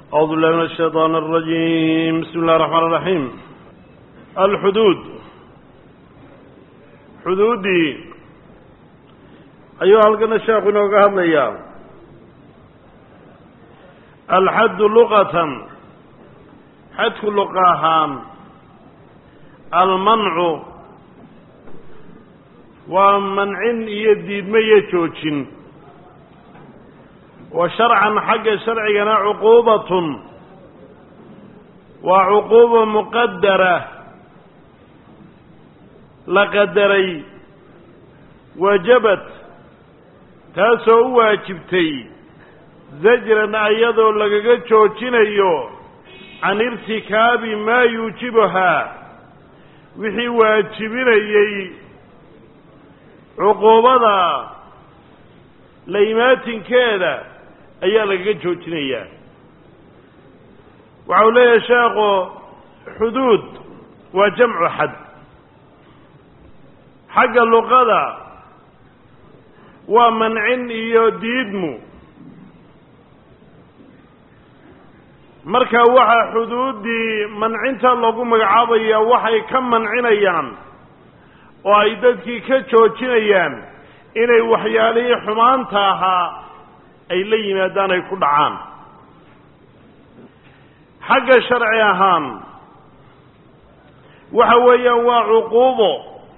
أعوذ بالله من الشيطان الرجيم. بسم الله الرحمن الرحيم. الحدود حدودي أيها القنا الشيخ نوقع هذا الحد لغة حد لغاهان المنع ومنع يديد ما يتوجن وشرعا حق شرعنا عقوبة وعقوبة مقدرة لقدري وجبت تاسو واجبتي زجرا أيضا لقد توجنيو عن ارتكاب ما يوجبها وحي واجبيني عقوبة ليمات كذا أيها لقد جوجنيا وعليه شاق حدود وجمع حد حق اللغة ومنع يديدمو marka waxa xuduudii mancinta lagu magacaabaya waxay ka mancinayaan oo ay dadkii ka joojinayaan inay waxyaalihii xumaanta ahaa ay la yimaadaan ay ku dhacaan xagga sharci ahaan waxa weeyaan waa cuquubo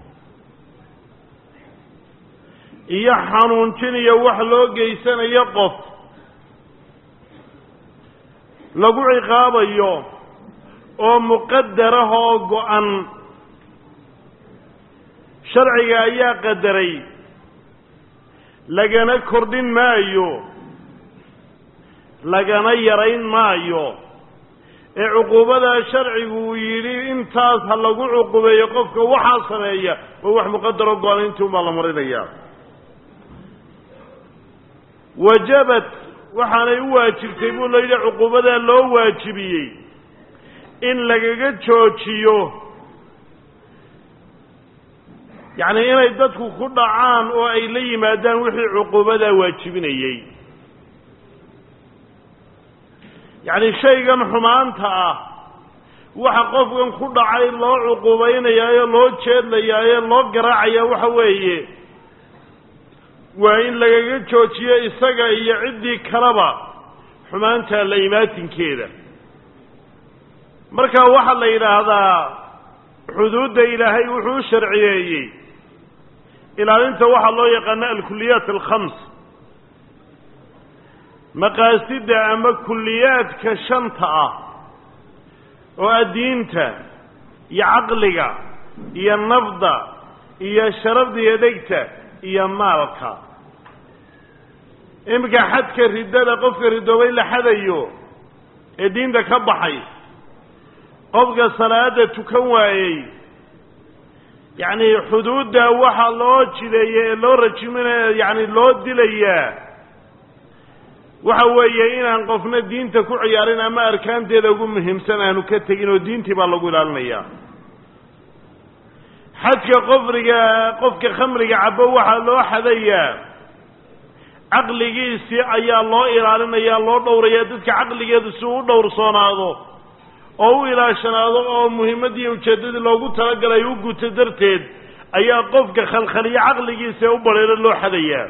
iyo xanuunjin iyo wax loo geysanayo qof lagu ciqaabayo oo muqaddara oo go'an sharciga ayaa qadaray lagana kordhin maayo lagana yarayn maayo ee cuquubada sharcigu yiri intaas ha lagu cuqubeeyo qofka waxa sameeya oo wax muqaddaro go'an intuu ma la marinaya wajabat waxaanay u waajibtay buu leeyahay cuquubada loo waajibiyey in lagaga joojiyo yani inay dadku ku dhacaan oo ay la yimaadaan wixii cuquubada waajibinayay yani shaygan xumaanta ah waxa qofkan ku dhacay loo cuquubaynayaa loo jeedlayaa loo garaacaya waxa weeye waa in lagaga joojiyo isaga iyo ciddii kaleba xumaanta la imaatinkeeda marka waxa la yidhaahdaa xuduudda ilaahay wuxuu sharciyeeyey ilaalinta waxaa loo yaqaana alkuliyaat alkhams maqaasida ama kuliyaadka shanta ah oo addiinta iyo caqliga iyo nafda iyo sharafda iyo dhegta iyo maalka imika xadka ridada qofka ridoobay la xadayo ee diinta ka baxay qofka salaada tukan waayey yani xuduudda waxa loo jideeyay ee loo rajiminayo yani loo dilayaa waxa weeye inaan qofna diinta ku ciyaarin ama arkaanteeda ugu muhiimsan aanu ka tegin oo diintii baa lagu ilaalinayaa xadka qofka khamriga cabo waxaa loo xadayaa caqligiisii ayaa loo ilaalinayaa loo dhowrayaa dadka caqligeedu si uu u dhowrsoonaado oo u ilaashanaado oo muhiimadii ujeeddadii loogu talagalay u guto darteed ayaa qofka khalkhaliya caqligiisa ee u badheero loo xadayaa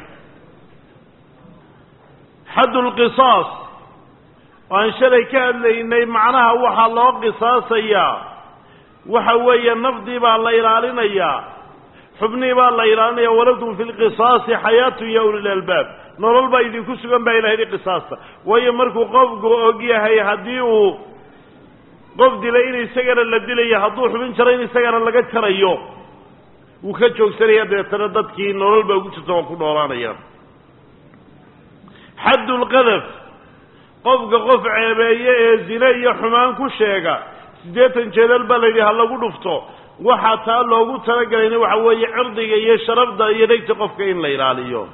xaddulqisaas waan shalay ka hadlaynay macnaha waxaa loo qisaasayaa waxa weeye nafdii baa la ilaalinayaa xubnii baa la ilaalinaya walakum fi lqisaasi xayaatu ya ulil albaab nolol baa idinku sugan baa ilahay qisaasta waayo markuu qofku og yahay haddii uu qof dilay in isagana la dilayo hadduu xubin jaro in isagana laga jarayo wuu ka joogsanaya dabeetana dadkii nolol baa ugu jirta waa ku noolaanaya xaddu lqadaf qofka qof ceebeeye ee zine iyo xumaan ku sheega 80 jeedal baa la yidhi ha lagu dhufto waxaa taa loogu talagalayna waxa weeye cirdiga iyo sharafda iyo dhegta qofka in la ilaaliyo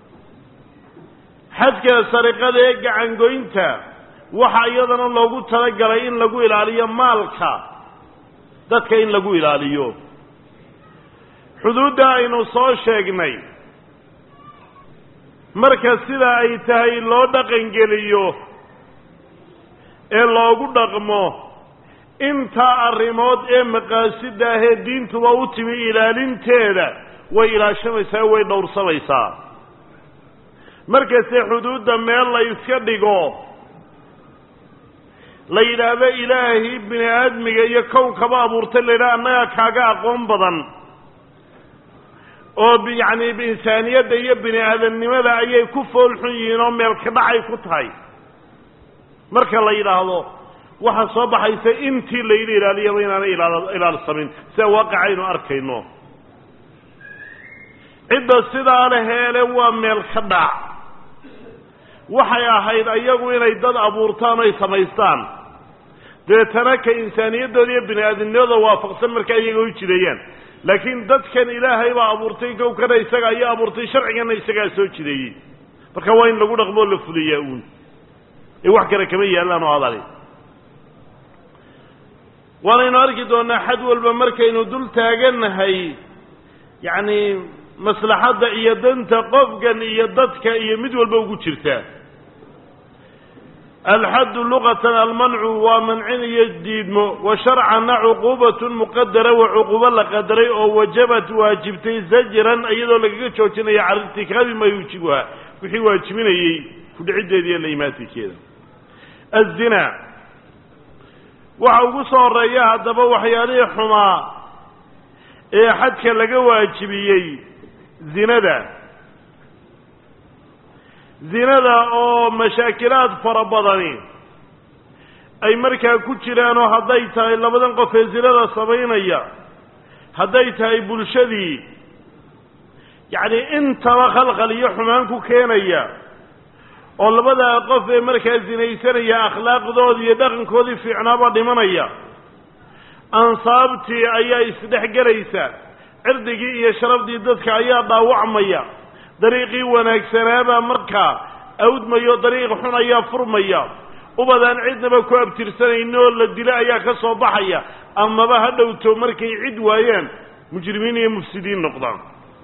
xadka sariqada ee gacangoynta waxa iyadana loogu talagalay in lagu ilaaliyo maalka dadka in lagu ilaaliyo xuduudda aynu soo sheegnay marka sida ay tahay loo dhaqan geliyo ee loogu dhaqmo intaa arrimood ee maqaasida ahee diintuba u timi ilaalinteeda way ilaashamaysaa way dhowrsamaysaa markasta xuduudda meel la iska dhigo la yidhaahdo ilaahay bini aadmiga iyo kownkaba abuurtay la yidhaha annagaa kaaga aqoon badan oo yacni insaaniyadda iyo bini aadamnimada ayay ku foolxun yihiin oo meel ka dhacay ku tahay marka la yidhaahdo waxaa soo baxaysa intii layidhi ilaaliyaba inaanay ilaalsamin sida waaqicaynu arkayno cidda sidaa le heele waa meel ka dhac waxay ahayd ayagu inay dad abuurtaan oy samaystaan dabeetana ka insaaniyaddooda iyo bini aadamnimadooda waafaqsan marka iyaga u jideeyaan laakiin dadkan ilaahay baa abuurtay kowkana isaga ayaa abuurtay sharcigana isagaa soo jideeyey marka waa in lagu dhaqmoo la fuliyaa uun ee wax kale kama yaallaan oo adali waanaynu arki doonaa xad walba markaynu dul taagannahay yacni maslaxadda iyo danta qofkan iyo dadka iyo mid walba ugu jirta alxaddu luqatan almancu waa mancin iyo diidmo wa sharcanna cuquubatun muqadara wa cuquubo la qadaray oo wajabat waajibtay zajran iyadoo lagaga joojinayo cala irtikaabi maa yuujibuha wixii waajibinayey kudhiciddeeda iyo laimaatinkeeda azina waxa ugu soo horeeya haddaba waxyaalihii xumaa ee xadka laga waajibiyey zinada oo mashaakilaad fara badani ay markaa ku jiraanoo hadday tahay labadan qof ee zinada samaynaya hadday tahay bulshadii yacni intaba khalkhal iyo xumaan ku keenaya oo labadaa qof ee markaa zinaysanaya akhlaaqdoodii iyo dhaqankoodii fiicnaaba dhimanaya ansaabtii ayaa isdhex gelaysa cirdigii iyo sharafdii dadka ayaa dhaawacmaya dariiqii wanaagsanaabaa markaa awdmayo dariiq xun ayaa furmaya ubadaan cidnaba ku abtirsanayno oo la dilo ayaa ka soo baxaya amaba ha dhowto markay cid waayaan mujrimiin iyo mufsidiin noqdaan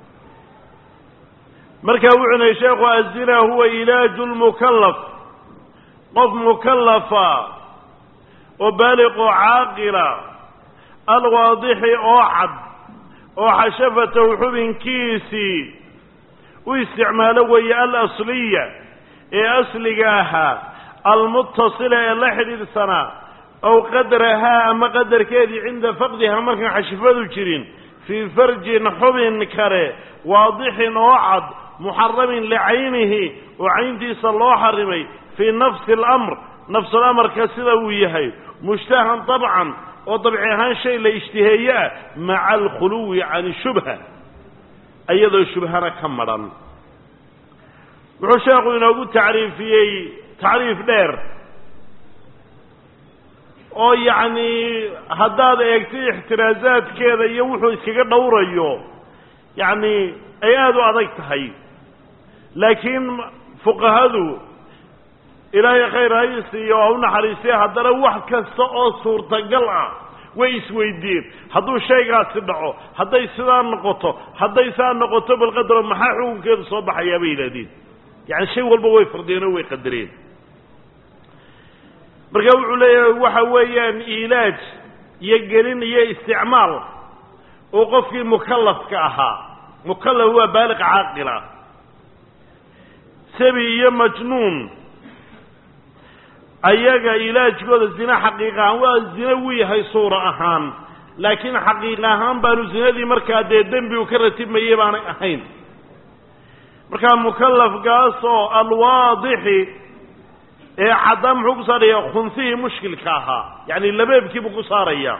markaa wuxuu nahay sheekhu azina huwa ilaaju lmukallaf qof mukallafa oo baaliq oo caaqila alwaadixi oo cad oo xashafatahu xubinkiisii u isticmaalo weeye alasliya ee asliga ahaa almutasila ee la xidhiidhsanaa ow qadrahaa ama qadarkeedii cinda faqdiha markaan xashifadu jirin fii farjin xubin kale waadixin oo cad muxaramin licaynihi oo cayntiisa loo xarimay fii nafsi alamr nafsulamarka sida uu yahay mushtahan dabcan oo dabci ahaan shay la ishtiheeye ah maca alkhuluwi can shubha iyadoo shubhana ka madhan wuxuu sheekhu inoogu tacriifiyey tacriif dheer oo yacni haddaad eegtay ixtiraasaadkeeda iyo wuxuu iskaga dhowrayo yacni ay aada u adag tahay laakiin fuqahadu ilaahay khayr ha isiiyo oo ha u naxariistay haddana wax kasta oo suurtagal ah way isweydiiyeen hadduu shaygaasi dhaco hadday sidaa noqoto hadday saa noqoto balqadaro maxaa xukunkeedu soo baxayaa bay yidhahdeen yacni shay walba way fardiyeen oo way qadareen marka wuxuu leeyahay waxa weeyaan ilaaj iyo gelin iyo isticmaal oo qofkii mukallafka ahaa mukallaf waa baaliq caaqila sabi iyo majnuun ayaga ilaajkooda zina xaqiiqa ahaan waa zina wuu yahay suura ahaan laakiin xaqiiqa ahaan baanu zinadii markaa dee dembi u ka ratibmayey baanay ahayn markaa mukallafkaasoo alwaadixi ee caddaa muxuu ku saaraya khunsihii mushkilka ahaa yacni labeebkii buu ku saaraya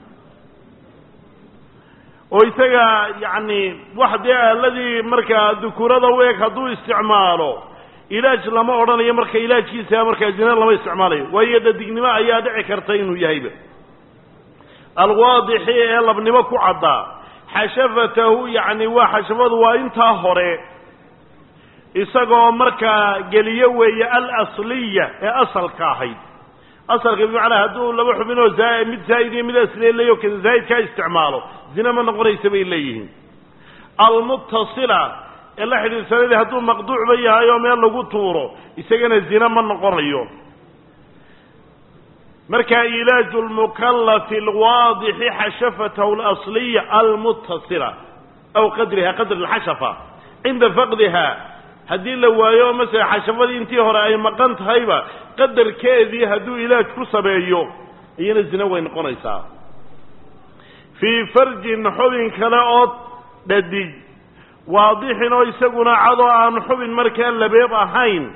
oo isaga yacni wax dee aaladii markaa dukurada u eg hadduu isticmaalo ilaaj lama odhanayo marka ilaajkiisa markaa zina lama isticmaalayo waayo dadignimo ayaa dhici karta inuu yahayba alwaadixi ee labnimo ku caddaa xashafatahu yacni waa xashafadu waa intaa hore isagoo markaa geliyo weeye alasliya ee asalka ahayd asalka bimacnaa hadduu laba xubinoo mid zaa'id iyo mid asliya leeyo kan zaa'idkaa isticmaalo zina ma noqonaysa bay leeyihiin almutasila ee la xidhiidhsanadii hadduu maqduucba yahay oo meel lagu tuuro isagana zina ma noqonayo marka ilaaju lmukallafi alwaadixi xashafatahu alasliya almutasila aw qadriha qadr alxashafa cinda faqdiha haddii la waayo masala xashafadii intii hore ay maqan tahayba qadarkeedii hadduu ilaaj ku sameeyo iyana zina way noqonaysaa fii farjin xubin kale oo dhadig waadixin oo isaguna cadoo aan xubin markaa labeeb ahayn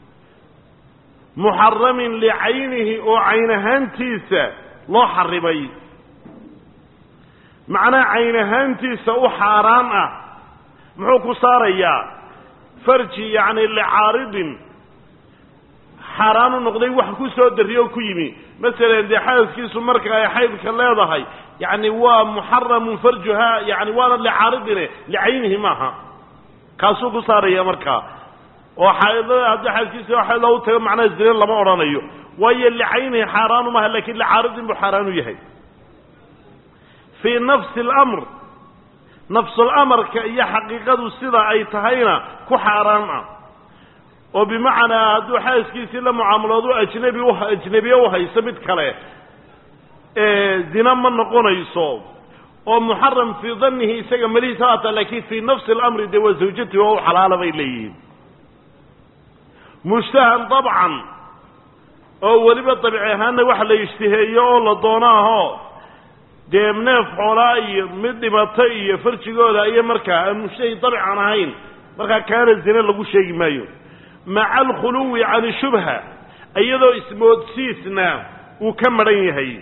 muxaramin licaynihi oo cayn ahaantiisa loo xarimay macnaa cayn ahaantiisa u xaaraan ah muxuu ku saarayaa farji yacni licaaridin xaaraan u noqday wax ku soo darriyo ku yimi masalan dee xaaskiisu marka ay xaydka leedahay yacni waa muxaramun farjuhaa yani waana licaaridine licaynihi maaha kaasuu ku saaraya markaa oo xaydada haddii xaaskiisa xayd loogu tago macnaha zina lama odhanayo waayo licaynihi xaaraanu maaha lakin licaaridin buu xaaraan u yahay fii nafsi alamr nafsulamarka iyo xaqiiqadu sida ay tahayna ku xaaraan ah oo bimacnaa hadduu xaaskiisii la mucaamaloodu ajnebiye u hayso mid kale zina ma noqonayso oo muxaram fii dannihi isaga melihiisa haata laakiin fii nafsi alamri dee waa zawjatihi oo u xalaala bay leeyihiin mushtahan dabcan oo weliba dabci ahaanna wax la ishtiheeyo oo la doonaaho dee neef xoolaa iyo mid dhimata iyo farjigooda iyo markaa aan mushtahi dabcan ahayn markaa kaana zina lagu sheegi maayo maca alkhuluwi can shubha iyadoo ismoodsiisna uu ka maran yahay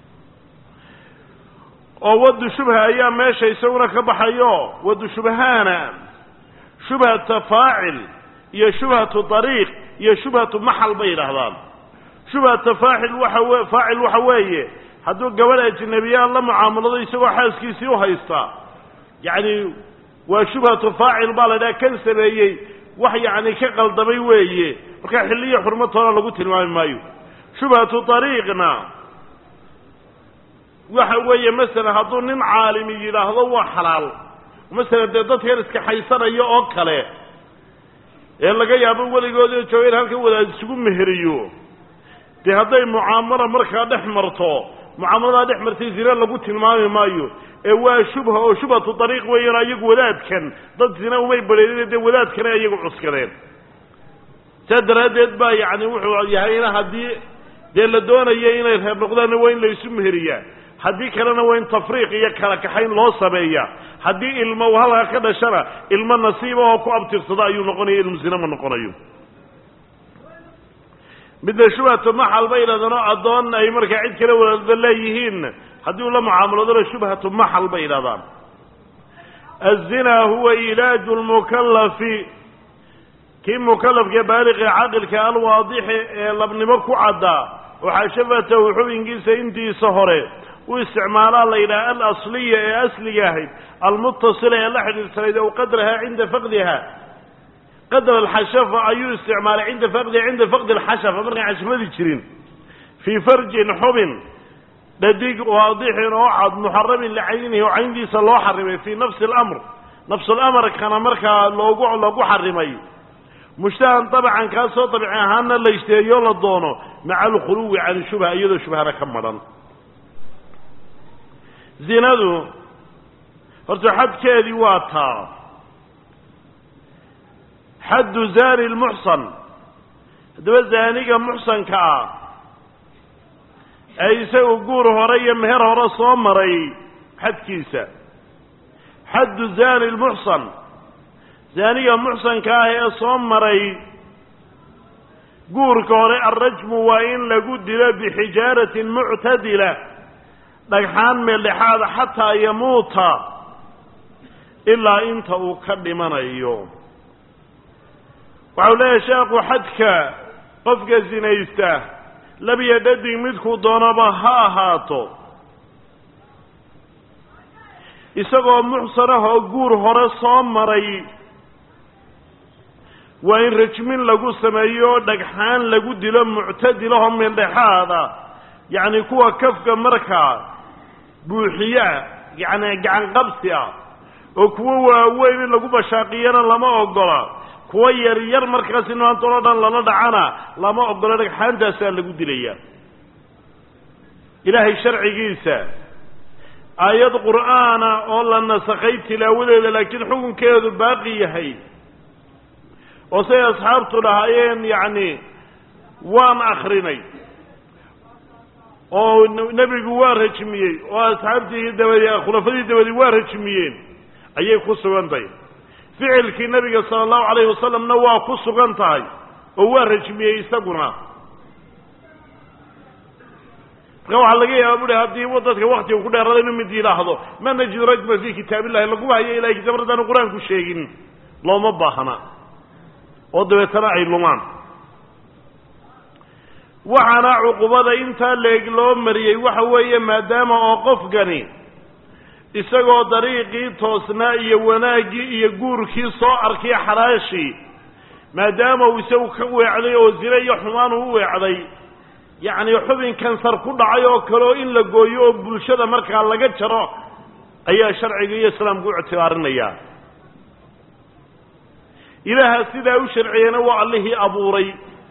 oo wadu shubha ayaa meesha isaguna ka baxayo wadu shubhaana shubhata faacil iyo shubhatu dariiq iyo shubhatu maxal bay yidhaahdaan shubhata faacil waxa weeye hadduu gabadh ajnabiyaan la mucaamalado isagoo xaaskiisii u haysta yacni waa shubhatu faacil baa la dhaha kan sameeyey wax yacni ka qaldamay weeye markaa xilliyo xurmatoona lagu tilmaami maayo shubhatu dariiqna waxa weeye masalan hadduu nin caalimi yidhaahdo waa xalaal masalan dee dadkan iska xaysanayo oo kale ee laga yaabo weligoodii jooga in halkan wadaad isugu meheriyo dee hadday mucaamala markaa dhex marto mucaamaladaa dhex martay zina lagu tilmaami maayo ee waa shubha oo shubhatu dariiq weeyaan ayagu wadaadkan dad zina umay bareerin dee wadaadkana ayagu cuskadeen saa daraaddeed baa yacni wuxuu yahayna haddii dee la doonayo inay reer noqdaanna waa in la isu meheriyaa haddii kalena waa in tafriiq iyo kala kaxayn loo sameeya haddii ilmo uu halkaa ka dhashana ilmo nasiiba oo ku abtirsada ayuu noqonaya ilmu zina ma noqonayo midna shubhatu maxal bay yidhahdaan oo addoon ay markaa cid kale wadaadba leeyihiin haddii uu la mucaamaladona shubhatu maxal bay yidhahdaan azinaa huwa ilaaju lmukallafi kii mukallafka baaliqi caqilka alwaadixi ee labnimo ku caddaa oo xashafatahu xubinkiisa intiisa hore u isticmaalaa la yidhaha alasliya ee asliga ahayd almutasila ee la xidhiirsanayd ow qadraha cinda faqdiha qadra alxashafa ayuu isticmaalay cinda faqdi alxashafa markaan xashafadii jirin fii farjin xubin dhadig waadixin oo cad muxaramin licaynihi oo cayntiisa loo xarimay fii nafsi alamr nafsulamarkana markaa lagu xarimay mushtahan dabcan kaasoo dabci ahaana la ishtiheeyo la doono maca alkhuluwi can shubha iyadoo shubhana ka madhan zinadu horta xadkeedii waa taa xaddu zani lmuxsan haddaba zaaniga muxsanka ah ee isagu guur hore iyo meher hore soo maray xadkiisa xaddu zani lmuxsan zaaniga muxsanka ah ee soo maray guurka hore alrajmu waa in lagu dilo bixijaaratin muctadila dhagxaan meeldhexaada xataa yamuuta ilaa inta uu ka dhimanayo waxau leeyahay sheekhu xadka qofka sinaysta labiyo dhadig midkuu doonaba ha ahaato isagoo muxsanah oo guur hore soo maray waa in rajmin lagu sameeyo dhagxaan lagu dilo muctadilahoo meeldhexaada yacni kuwa kafka markaa buuxiyaa yacni gacan qabsi ah oo kuwo waaweyn in lagu bashaaqiyana lama ogola kuwa yaryar markaasi maantoo dhan lala dhacana lama ogola dhagxaantaasaa lagu dilaya ilaahay sharcigiisa aayad qur'aana oo la nasakhay tilaawadeeda laakiin xukunkeedu baaqi yahay oo say asxaabtu lahaayeen yacni waan akrinay oo nebigu waa rajmiyey oo asxaabtii dabadii khulafadii dabadii waa rajmiyeen ayay ku sugan tahay ficilkii nebiga sala allahu calayhi wasalamna waa ku sugan tahay oo waa rajmiyey isaguna marka waxaa laga yaaba buhi haddii dadka waktiga ku dheerada inuu mid yidhaahdo ma najidu rajma fii kitaabillahi laguma hayo ilahay kitaab haddaanu qur-aanku sheegin looma baahna oo dabeetana ay lumaan waxaana cuqubada intaa leeg loo mariyey waxa weeye maadaama oo qofkani isagoo dariiqii toosnaa iyo wanaaggii iyo guurkii soo arkay xalaashii maadaama uu isagu ka weecday oo zine iyo xumaan u weecday yacni xubin kansar ku dhacay oo kale oo in la gooyo oo bulshada markaa laga jaro ayaa sharciga iyo islaamku u ictibaarinayaa ilaaha sidaa u sharciyena waa allihii abuuray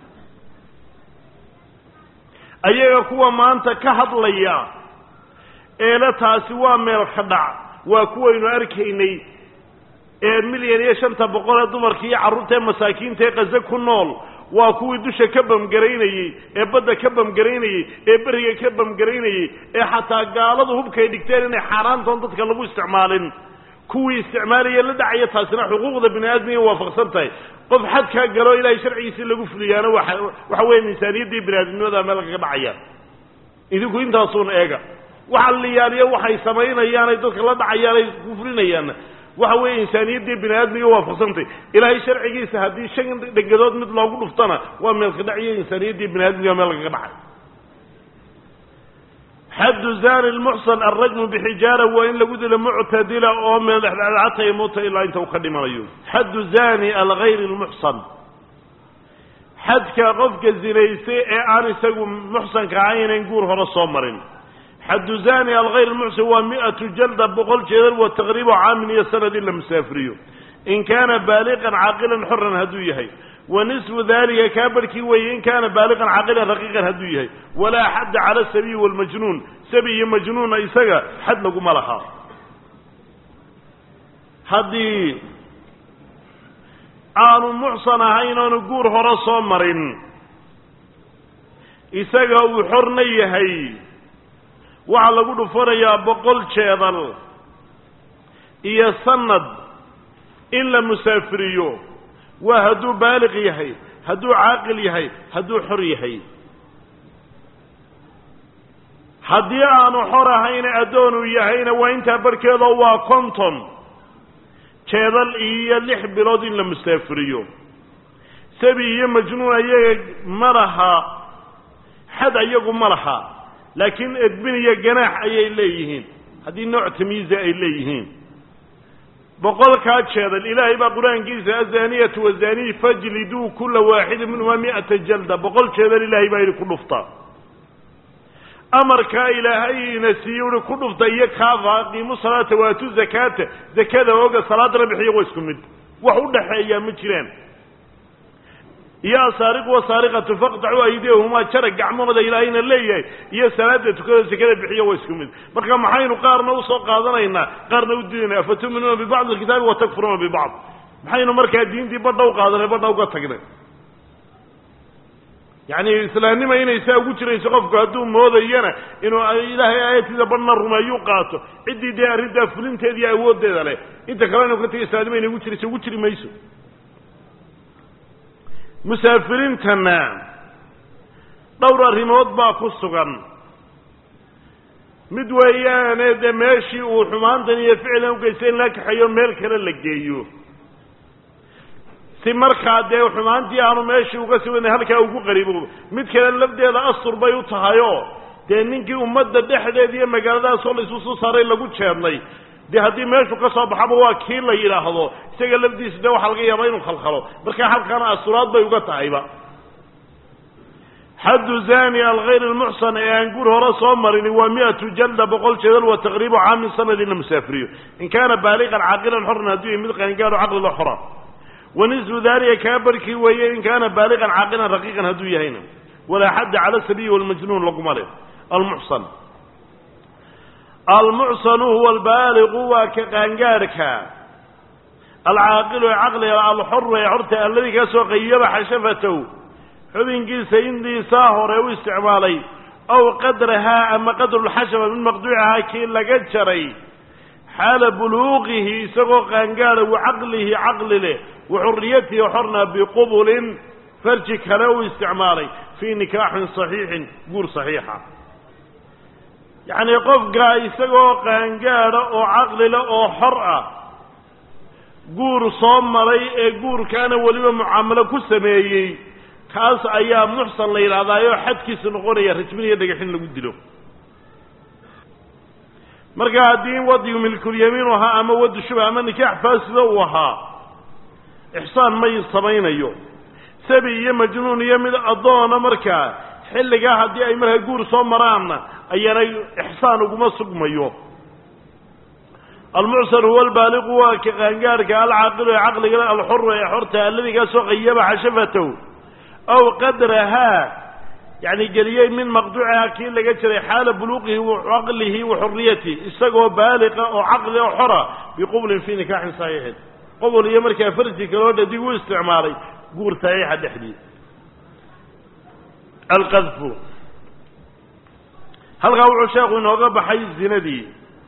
ayaga kuwa maanta ka hadlaya eela taasi waa meel ka dhac waa kuwaynu arkaynay ee 1,500,000 dumarkii iyo carruurta ee masaakiinta ee qaze ku nool waa kuwii dusha ka bamgaraynayey ee badda ka bamgaraynayey ee beriga ka bamgaraynayey ee xataa gaaladu hubkay dhigteen inay xaaraantoon dadka lagu isticmaalin kuwii isticmaalaya la dhacaya taasina xuquuqda bini aadmiga waafaqsan tahay qof xadkaa galo ilaahay sharcigiisii lagu fuliyaana waxa weeye insaaniyaddii bini aadamnimada meel kaga dhacayaan idinku intaasuun eega waxa liyaaliya waxay samaynayaan ay dadka la dhacayaan ay ku fulinayaanna waxa weeye insaaniyaddii bini aadmiga waafaqsantay ilaahay sharcigiisa haddii 5 dhegadood mid loogu dhuftana waa meel ka dhaciyo insaaniyaddii bini aadmiga meel kaga dhacay حد زاني المحصن الرجم بحجارة وإن لقد معتدلة أو من حتى يموت إلا أنت وقدم ريون حد زاني الغير المحصن حد كغفك الزنيسي أنا سقو محصن كعين نقول هو الصومرين حد زاني الغير المحصن هو 100 جلدة بقول جدل والتغريب عام السنة إلا مسافريو إن كان بالغا عاقلا حرا هدويه ونصف ذلك كابركي وإن كان بالغا عاقلا رقيقا هدويه ولا حد على السبي والمجنون سبي مجنون إساقا حد لكم لها هذه آن محصنة هين نقول هرسو مرين إساقا وحرني هي وعلى قد فريا بقول شيطان إيا سند إلا مسافريو وهدو بالغ يهي هدو عاقل يهي هدو حر يهي haddii aanu xor ahayn adoonu yahayna waa intaa barkeeda waa konton jeedal iyo 6 bilood in la mustaafiriyo sabi iyo majnuun ayaga malaha xad ayagu malaha laakiin edbin iyo ganaax ayay leeyihiin haddii nooc tamyiiz ay leeyihiin boqolka jeedal ilaahay baa quraankiisa azaniyatu wazani fajlidu kull waahid minhuma 100 jalda boqol jeedal ilaahay baa ku dhuftaa أمرك إلهي نسيور كل ضيق هذا قيموا صلاة واتوا زكاة زكاة وقى صلاة ربحية واسكمد وحود حيا مجرين يا سارق وسارقة فاقطعوا أيديهما شرق عموما إلهينا اللي يا صلاة تكون زكاة ربحية واسكمد مركا محاين قارنا وصوق قادرين قارنا ودينا فتؤمنون ببعض الكتاب وتكفرون ببعض محاين مركا الدين دي بدأ وقادرين بدأ وقاتقنا يعني إسلامي ما ينسى وجري سقف قادو مودينا إنه إلهي آيات إذا بنا الرمايو قاتو عدي دي أريد فلنت هذه أود دي ذلك أنت كمان وقت إسلامي ما ينسى وجري ما يسو مسافرين تمام دورة ريموت باكو السقن مدويان ده ماشي وحمان دنيا فعلا وقيسين لك حيوم ملك للجيو si markaa dee xumaantii aanu meeshii uga siwanay halkaa ugu qariibo mid kale lafdeeda astur bay u tahayo dee ninkii ummadda dhexdeeda iyo magaaladaas oo la isu soo saaray lagu jeednay dee haddii meeshu ka soo baxaba waa kii la yidhaahdo isaga lafdiisa dee waxaa laga yaabaa inuu khalkhalo markaa halkaana asturaad bay uga tahayba حد زاني الغير المحصن ينقول هو رسول مرني و100 جلدة بقول جدل وتقريبا عام سنة للمسافرين إن كان بالغا عاقلا حرا هدوه مثل إن كانوا عقل الأخرى ونزل ذلك كابركي وإن كان بالغا عاقلا رقيقا هدوه هنا ولا حد على السبي والمجنون لكم عليه المحصن المعصن هو البالغ وكقانقارك العاقل عقل الحر عرت الذي كسو غيب حشفته حبين قيس عندي ساهر أو استعمالي أو قدرها أما قدر الحشفة من مقدوعها كي لقد شري حال بلوغه سقو قانقار وعقله عقل له وحريته حرنا بقبل فرجك لو استعمالي في نكاح صحيح قول صحيحة يعني قفقا يسقو قانقار أو عقل له أو حرأة قول صامري قول كان ولي معاملة كسميي كاس أيام محصن ليل هذا حد كيس نقولي رسمية دقيحين لقدلو مرقا الدين وضي ملك اليمين وها أما ود الشبه أما نكاح فاسد وها إحسان مي الصمين أيوه سبي مجنون يمد الضوء مركا حل قاعد دي أي مرها يقول صامران أيانا إحسان وقم الصقم أيوه المعصر هو البالغ وكغانقارك العاقل عقل الحر حرته الذي قاسو غيب حشفته أو قدرها يعني قليل من مقدوعها كي لقد شري حال بلوغه وعقله وحريته استقوى بالغ أو عقل أو حرة بقبل في نكاح صحيح قبل يمرك فرجي كالودة دي واستعماري قول صحيح الحديث القذف هل قوع شاق ونوغب حي الزندي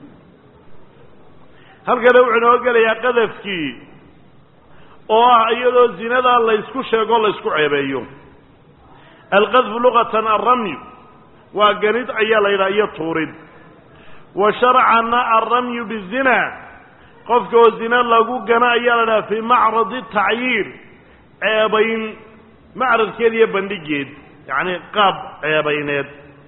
هل قوع نوغل يا قذفك أيضا الزنا الله يسكو شاق الله يسكو عيبايوم القذف لغة الرمي وقريد أيال إلى يطورد وشرعنا الرمي بالزنا قفك والزنا لقو قنا أيالنا في معرض التعيير عيبين معرض كذي بندقيد يعني قاب عيبينات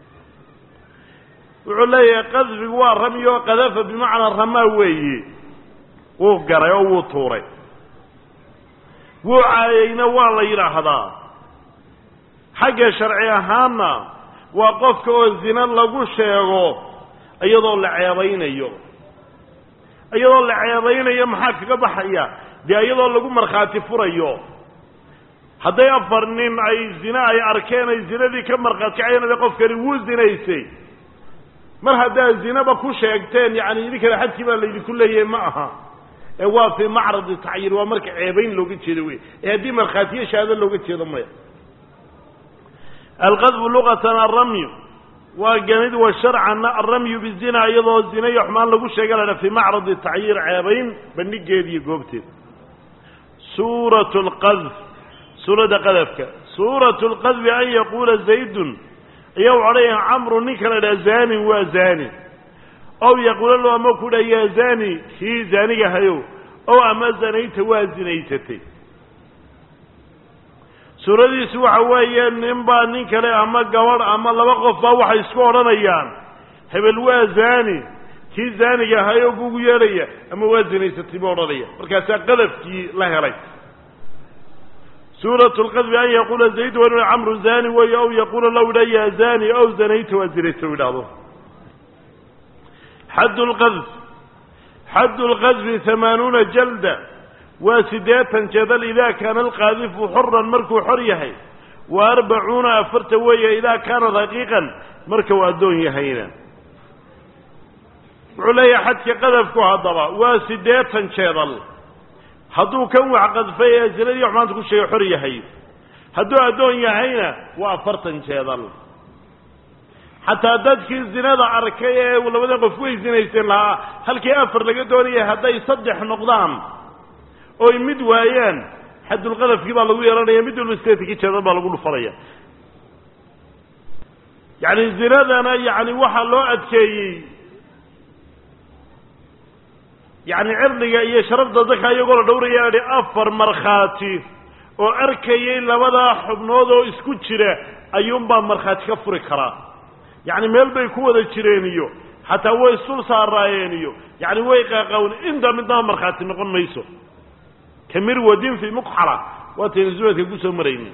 وعلي قذف والرمي وقذف بمعنى الرماوي وقري وطوري وعاينا والله إلى هذا حاجة شرعية هانا وقفك والزنا لقو شيغو أيضا العيبين أيضا العيبين يمحاك بحيا دي أيضا لقو مرخاتي فريو هذا يفرنين أي زنا أي أركان أي زنا دي كم مرخاتي عينا دي قفك ريوز دينيسي مر هذا الزنا بكو شيغتين يعني ذيك لحد كما اللي كله هي معها هو في معرض التعيير ومرك عيبين لو قلت شدوي هذه مرخاتية شهادة لو قلت شدوي القذف لغة الرمي والجند والشرع أن الرمي بالزنا أيضا الزنا يحمل له شيء في معرض التعيير عيبين بنجي قوبتين سورة القذف سورة قذفك سورة القذف أن يقول زيد يو عليه عمرو نكر زاني وزاني أو يقول له أما كنا يا زاني هي زاني هيو أو أما زنيت وزنيتتي suuradiisu waxa weeye ninbaa nin kale ama gabadh ama laba qof baa waxay isku odhanayaan hebel waa zaani kii zaaniga ahayo ugu yeelaya ama waa zinaysatay baa odhanaya markaasaa qadafkii la helay suuratu lqadfi an yaquula zayd wa camru zaani way aw yaquula law ya zaani aw zanayta waa zinaysa idhaahdo xaddu lqadfi 80 jalda وسداتا جدل إذا كان القاذف حرا مركو حريه و40 أفرتوية إذا كان رقيقا مركو أدون يهينا علي حتى قذفكو هضبا وسداتا جدل هدو كوع قذفية زلال يحمان تقول شيء حريه هدو أدون يهينا وأفرتا جدل حتى دادك الزنادة عركية ولا بدأ قفوي الزنايسين لها هل كي أفر لقدوني هدا يصدح نقدام oo mid waayaan xadul qadafki baa lagu yeelanaya mid walba isteetiki jeeda baa lagu dhufaraya yani zinadana yani waxa loo adkeeyay yani cirdiga iyo sharafda dadka iyagoo la dhowraya afar markhaati oo arkayay labada xubnood oo isku jira ayuun baa markhaati ka furi kara yani meel bay ku wada jireen iyo hatta way sul saarayeen iyo yani way qaaqawn inta midna markhaati noqon mayso كمير ودين في مقحرة وتنزوات يقول مرين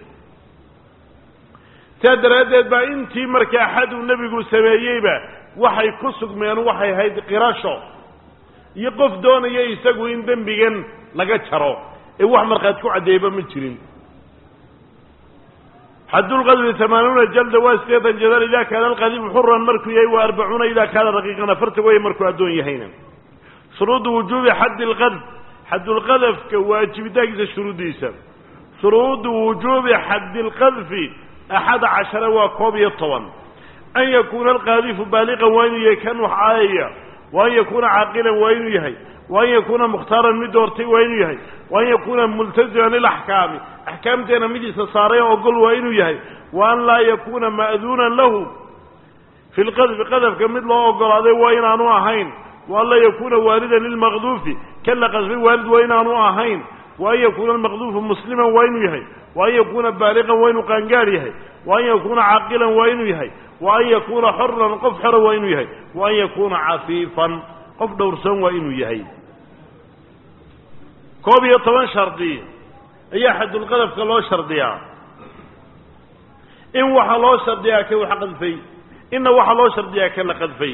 تدرد با انتي مرك احد والنبي يقول سماييبا وحي كسق من وحي هيد قراشو يقف دون يسقو ان دنبيغن لغا جرو اي wax marqaad ku cadeeyba ma jirin حد القذف 80 جلدة واسيدا جدال إذا كان القذف حرا مركو يهي و40 إذا كان رقيقا فرتوي مركو أدون يهينا شروط وجوب حد القذف حد القذف كواجب داكس الشروط ديسا شروط وجوب حد القذف 11 وكوبية طوان أن يكون القاذف بالغا وين يكن وحايا وأن يكون عاقلا وين يهي وأن يكون مختارا من دورتي وين يهي وأن يكون ملتزما للأحكام أحكام دينا مجلس صاريه وقل وين يهي وأن لا يكون مأذونا له في القذف قذف كمثل الله وقل هذا وين أنو أهين وأن لا يكون والدا للمغذوف كلا قذف والد وين أنو أهين وأن يكون المغذوف مسلما وين يهي وأن يكون بالغا وين قنقال يهي وأن يكون عاقلا وين يهي وأن يكون حرا قف حر وين يهي وأن يكون عفيفا قف دورسان وين يهي كوبية طبعا شرطي أي أحد القذف كالله شرطيا إن وحا الله شرطيا كوحا قذفي إن وحا الله شرطيا كلا قذفي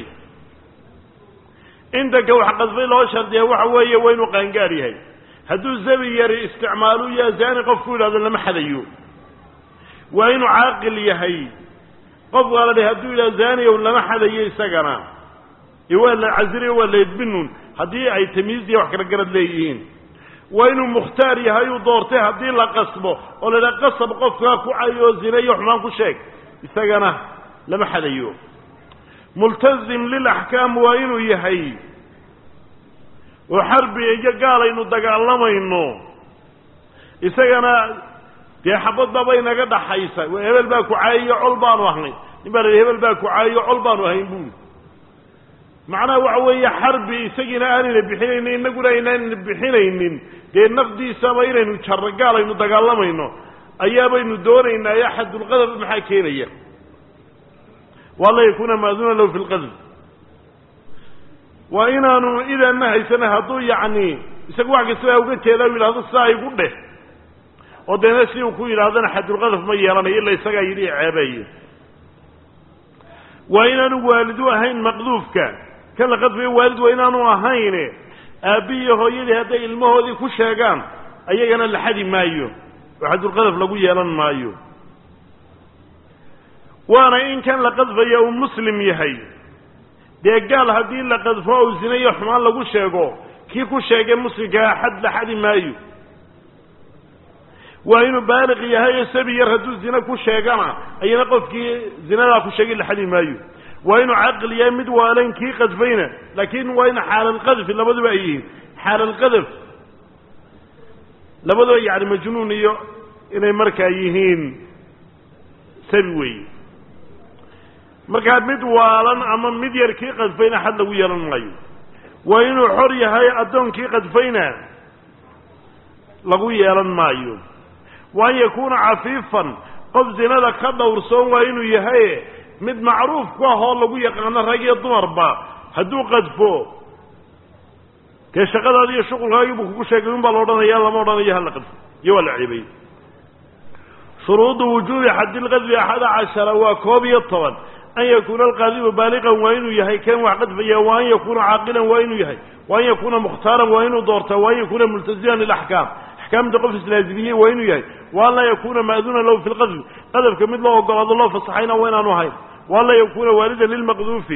إن كوحا قذفي الله شرطيا وحا وين قنقال يهي هدو الزبي يري استعمالو يا زاني قف كل هذا لما حذيو وين عاقل يهي قف قال لي هدو إلى زاني ولا ما حدا يسقنا يولا عزري ولا يتبنون هدي أي تمييز يحكي قرد ليين وينو مختار يهيو دورته هدي لا قصبه ولا لا قصب قف كعيو زيني يحمان كشيك يسقنا لما حدا يو ملتزم للأحكام وينو يهي وحربي يجي قال إنه دقالما إنه يسقنا dee xabadda bay naga dhaxaysa hebel baa ku caayiyo col baanu ahayn nibar hebel baa ku caayiyo col baanu ahayn buu macnaha waxa weeye xarbi isagina aanina bixinaynin inaguna aynaan bixinaynin dee nafdiisa ma inaynu jargaalaynu dagaalamayno ayaabaynu doonaynaa ya xadul qadaf maxaa keenaya walla yakuna maaduna lahu fil qadf wa inaanu idan nahaysana haduu yaani isagu wax kasta uga jeedaa wiilada saa igu dheh ودنا سيو كويل هذا حد القذف ما يراني إلا يسقى يلي عباية وإن أنو والدو أهين مقذوف كان لقد في والد وإن أنو أهين أبيه يلي هذا المهودي كشاقان أي أنا لحد مايو وحد القذف لقوي يلان مايو وأنا إن كان لقذف يوم مسلم يهي دي قال هذه لقذف أو زني يحمال لقو شاقو كي كشاقان مسلم حد لحد مايو وإنه بالغ يهي سبي يرهدو الزنا كشيغانا أي نقف كي زنا لا كشيغ لحد مايو وإنه عقل يمد والين كي قذفينه لكن وإن حال القذف لابد بأيه حال القذف لابد يعني مجنون إنه مركايهين سبوي مركا مد والن أما مد يركي قذفينه حد لو يرن مايو وإنه حر يهي أدون كي قذفينه لو يرن مايو وأن يكون عفيفا قف زنا كذا ورسون وإنه يهي مد معروف كواه الله يقعنا رجع الضربة هدو قذفو كشغل هذه الشغل هاي بكو شغلون بالورنا يلا مرنا يهلا قذف يولع عيبي شروط وجوب حد القذف 11 وكوبية طبعا أن يكون القاذف بالغا وإنه يهي كان وقد فيه وأن يكون عاقلا وإنه يهي وأن يكون مختارا وإنه دورته وأن يكون ملتزما للأحكام أحكام تقف الإسلامية وإنه يهي وأن لا يكون مأذونا له في القذف قذف كمثل الله وقال الله في الصحيحين وين أنه هاي وأن لا يكون والدا للمقذوف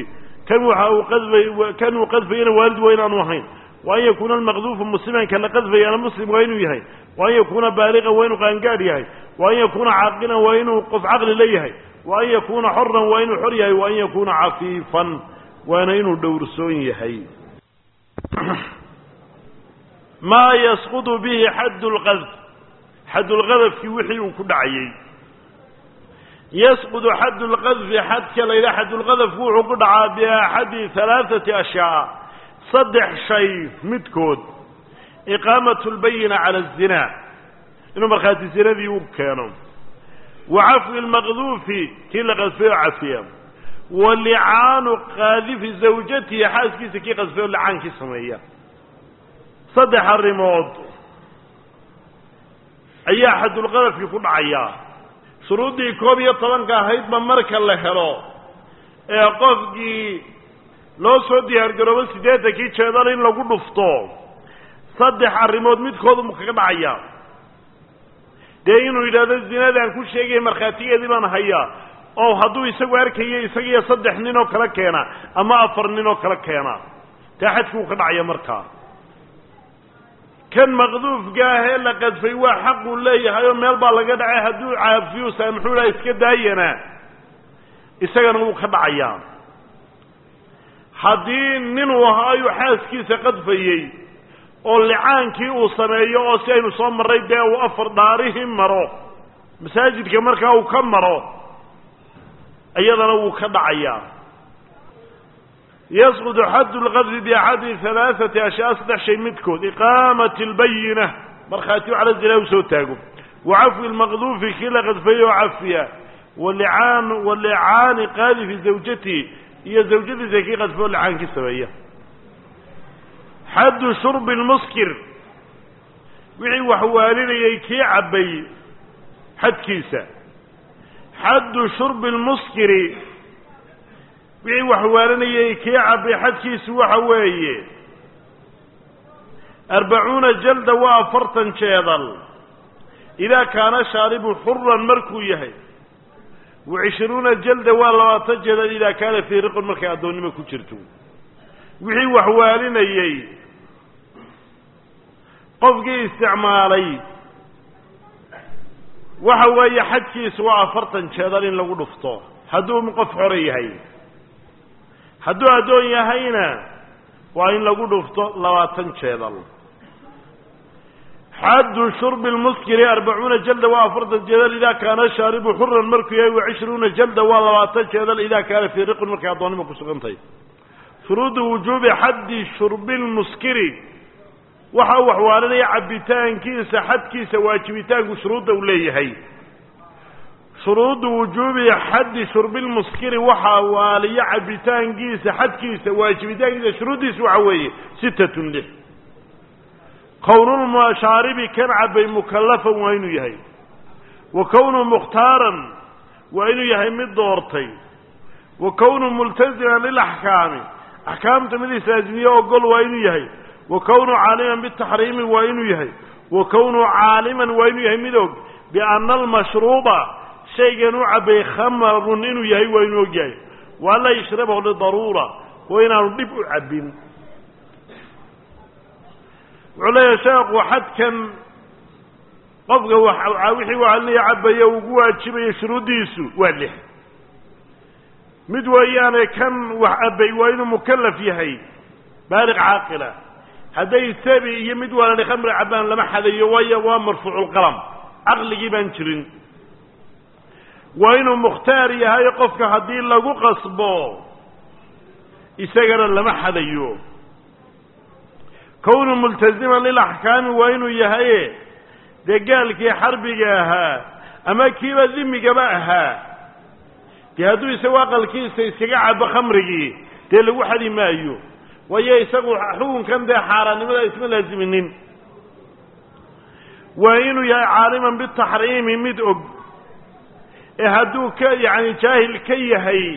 كانوا قذفين والد وين أنه هاي وأن يكون المقذوف مسلما كان قذف يا مسلم وإنه يهي وأن يكون بالغا وإنه قنقال يهي وأن يكون عاقلا وإنه قف عقل ليهي وأن يكون حرا وإنه حر يهي وأن يكون عفيفا وإنه دورسون يهي ما يسقط به حد القذف حد القذف في وحي وكدعي يسقط حد القذف حد كلا حد القذف وكدعى بأحد 3 أشياء صدح شيء متكود إقامة البينة على الزنا إنه مرخات الزنا ذي وكانوا وعفو المقذوف كلا قذفه عفيا واللعان قاذف زوجته حاسكي سكي قذفه اللعان كسمية صدح الرموض أي أحد القذف يكون عيا شروطي كوبية طبعا كهيد بمركة لهرو قفقي لو سودي هرقربا سيداتا كي تشايدالين لغو نفتو صدح الرموض ميد كودو مكاكد عيا dee inuu yidhahdo zinadaan ku sheegaya markhaatigeedii baan hayaa oo hadduu isagu arkayo isagiyo 3 nin oo kala keena ama 4 nin oo kala keena taa xadkuu ka dhacaya markaa kan maqduufka ah ee la qadfay waa xaq uu leeyahay oo meel baa laga dhacay hadduu caafiyo saamxuu la iska daayana isagana wuu ka dhacayaa haddii nin uu ahaayo xaaskiisa qadfayey oo licaankii uu sameeyo oo si aynu soo marray dee uu 4 dhaarihi maro masaajidka markaa uu ka maro iyadana wuu ka dhacayaa يسقط حد القذف بأحد 3 أشياء 6 شيء مدكود إقامة البينة مرخاتي على الزلاو سوتاقو وعفو المقذوف كلا قذفية وعفية واللعان قاذف زوجتي هي زوجتي زكي قذفية واللعان كسوية حد شرب المسكر وعي وحوالين يكي عبي حد كيسة حد شرب المسكر wixii wax waalanayay kii cabay xadkiisu waxa weeye 40 jalda wa 40 jeedal ila kaana shaaribu hurran markuu yahay و20 jalda wa 20 jeedal ila kaana fi riqn markay adoonnimo ku jirto wixii wax waalinayay qofkii isticmaalay waxa weeye xadkiisu waa 40 jeedal in lagu dhufto hadduu qof xor yahay hadduu adoon yahayna waa in lagu dhufto 20 jeedal حد شرب المسكر 40 جلدة و40 جلدة إذا كان شارب حرا مركي و20 جلدة و20 جلدة إذا كان في رق مركي أضاني مكسوغنتي شروط وجوب حد شرب المسكر وحا حوالنا عبيتان كيس حد كيس واجبتان وشروط وليه هي شروط وجوب حد شرب المسكر وحا والي عبيتان كيس حد كيس واجبتان كيس شروط سوعوية 6 له كون المشارب كان عبي مكلفا وين يهي وكون مختارا وين يهي من دورتي وكون ملتزما للأحكام أحكام تمدي ساجنية وقل وين يهي وكون عالما بالتحريم وين يهي وكون عالما وين يهي مدوك بأن المشروب شيء نوع خمر إنه يهي وين يهي ولا يشربه لضرورة وين نربي عبين وعلى شاق وحد كان قفقه وحاوحي وعلي عبايا وقوات شبه شروديسو والح مدويانا كان وحبي وينه مكلف يهي بالغ عاقلة هذا يسابي يمدوانا لخمر عبان لما حدا يويا ومرفوع القلم عقل جيبان شرين وينه مختار يهي قفك هدين لقو قصبو يساقر لما حدا يو كون ملتزما للأحكام وينه يهي دي قال كي حربي جاها أما كيف الذمي جباها دي هدو يسواق الكيس يسقع بخمرجي دي لو حد ما يو ويا يسقوا حون كان ده حارة لماذا اسمه لازمين وينه يا عالما بالتحريم مدعو هدو يعني جاهل كي هي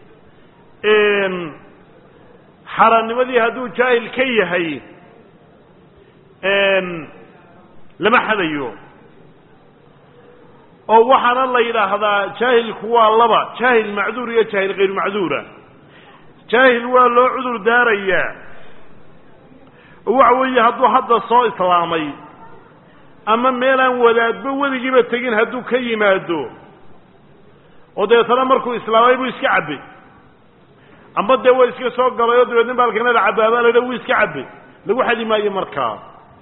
حارة لماذا هدو جاهل كي هي لما حدا يوم او وحنا الله يراهدا جاهل كوا لبا جاهل معذور يا جاهل غير معذوره جاهل waa loo cudur daaraya waxa weeye haduu hadda soo islaamay ama meelan wadaadba wadigiiba tagin haduu ka yimaado oo deetana markuu islaamay buu iska cabay amba de way iska soo galay oo dibadna balkanada cabaaba la dhaw iska cabay lagu xadimaayo markaa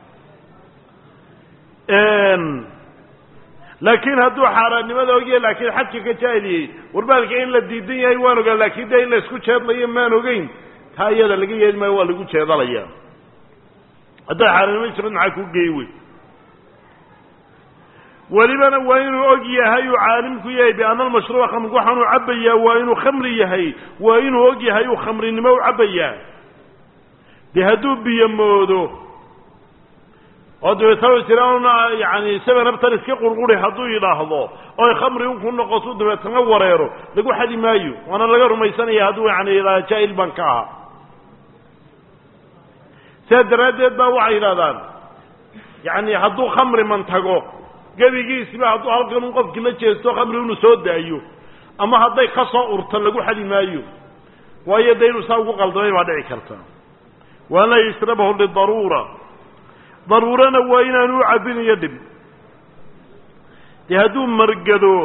لكن هدو حارنimada ogeey laakiin xadka ka jaahiliyay warbaalka in la diidan yahay waan ogaa laakiin day la isku jeedlayo maan ogeyn taayada laga yeelmay waa lagu jeedalaya hadda xaaranimada jiran maxaa ku geeyay walibana waa inuu og yahay oo caalim ku yahay bi anal mashruuc khamr waxaan u cabaya waa inuu khamri yahay waa inuu og yahay oo khamrinimo u cabaya de haduu biyamoodo ودو تراونا يعني سبب نبتل اسكي قرقوري هدو يلاحظو او خمري وكون نقصو دبتنا وريرو لقو حدي مايو وانا لقا رميساني هدو يعني الى جاي البنكاها سيد ردد با وعي لادان يعني هدو خمري منطقو gebigiisba hadduu halkan qofkii la jeesto khamri inuu soo daayo ama hadday ka soo urta lagu xadi maayo waayo dee inuu saa ugu qaldamay baa dhici karta waa la yashrabahu lidaruura daruurana waa inaanu u cabbin iyo dhib dee hadduu margado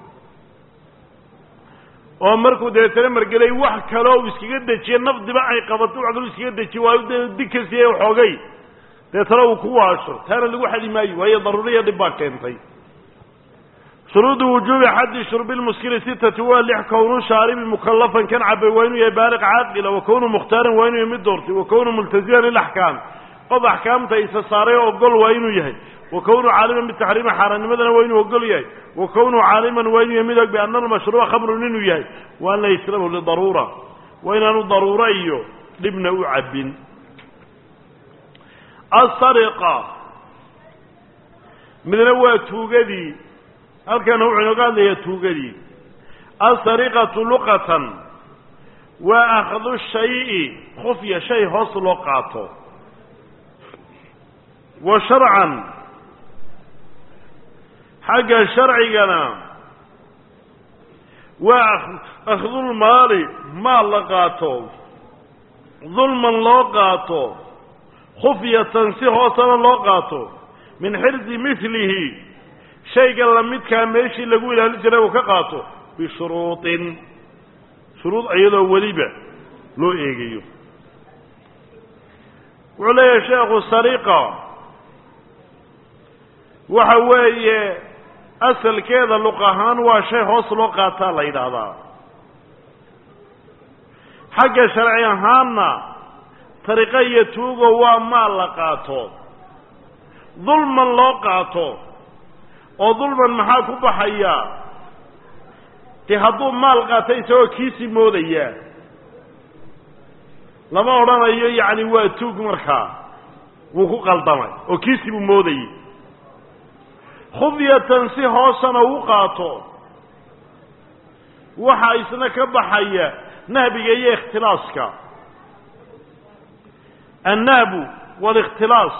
oo markuu deetana margelay wax kaloo uu iskaga dejiye nafdiba ay qabato wax kaloo iskaga dejiye waa dikasiiye xoogay deetana uu ku waasho taana lagu xadi maayo waayo daruuriya dhib baa keentay شروط وجوب حد شرب المسكر 6 و6 كون شارب مكلفا كان عبد وين يبالغ عاقل وكون مختار وين يمد دورتي وكون ملتزما للاحكام قض احكام تيس صاري وقل وين يحي وكون عالما بالتحريم حرام مثلا وين وقل يحي وكون عالما وين يمد بان المشروع خمر منه يحي وان لا يشربه للضروره وين انه ضروره ايو لابن وعب السرقه من الواتوغدي هل كان هو قال يتوغدي السرقة لقة وأخذ الشيء خفي شيء هص لقاته وشرعا حق شرعنا وأخذ المال ما لقاته ظلما لقاته خفية سهوصا لقاته من حرز مثله شيء قال لمد كان ماشي لقوا إلى الجنة وكقاته بشروط شروط أيضا وليبة لو إيجيو وعلى يا شيخ السرقة وحوي أصل كذا لقاهان وشيخ أصل لقاتا ليد هذا حق شرعيا هانا طريقة يتوغ وما لقاته ظلما لقاته وظلما maxaa ku baxaya haduu maal qaatay soo kiisi moodaya lama oranayo yaani waa tuug markaa wuu ku qaldamay oo kiisi buu moodayay khudiyatan si hoosana uu qaato waxa isna ka baxaya nahbiga iyo ikhtilaaska annahbu wal ikhtilaas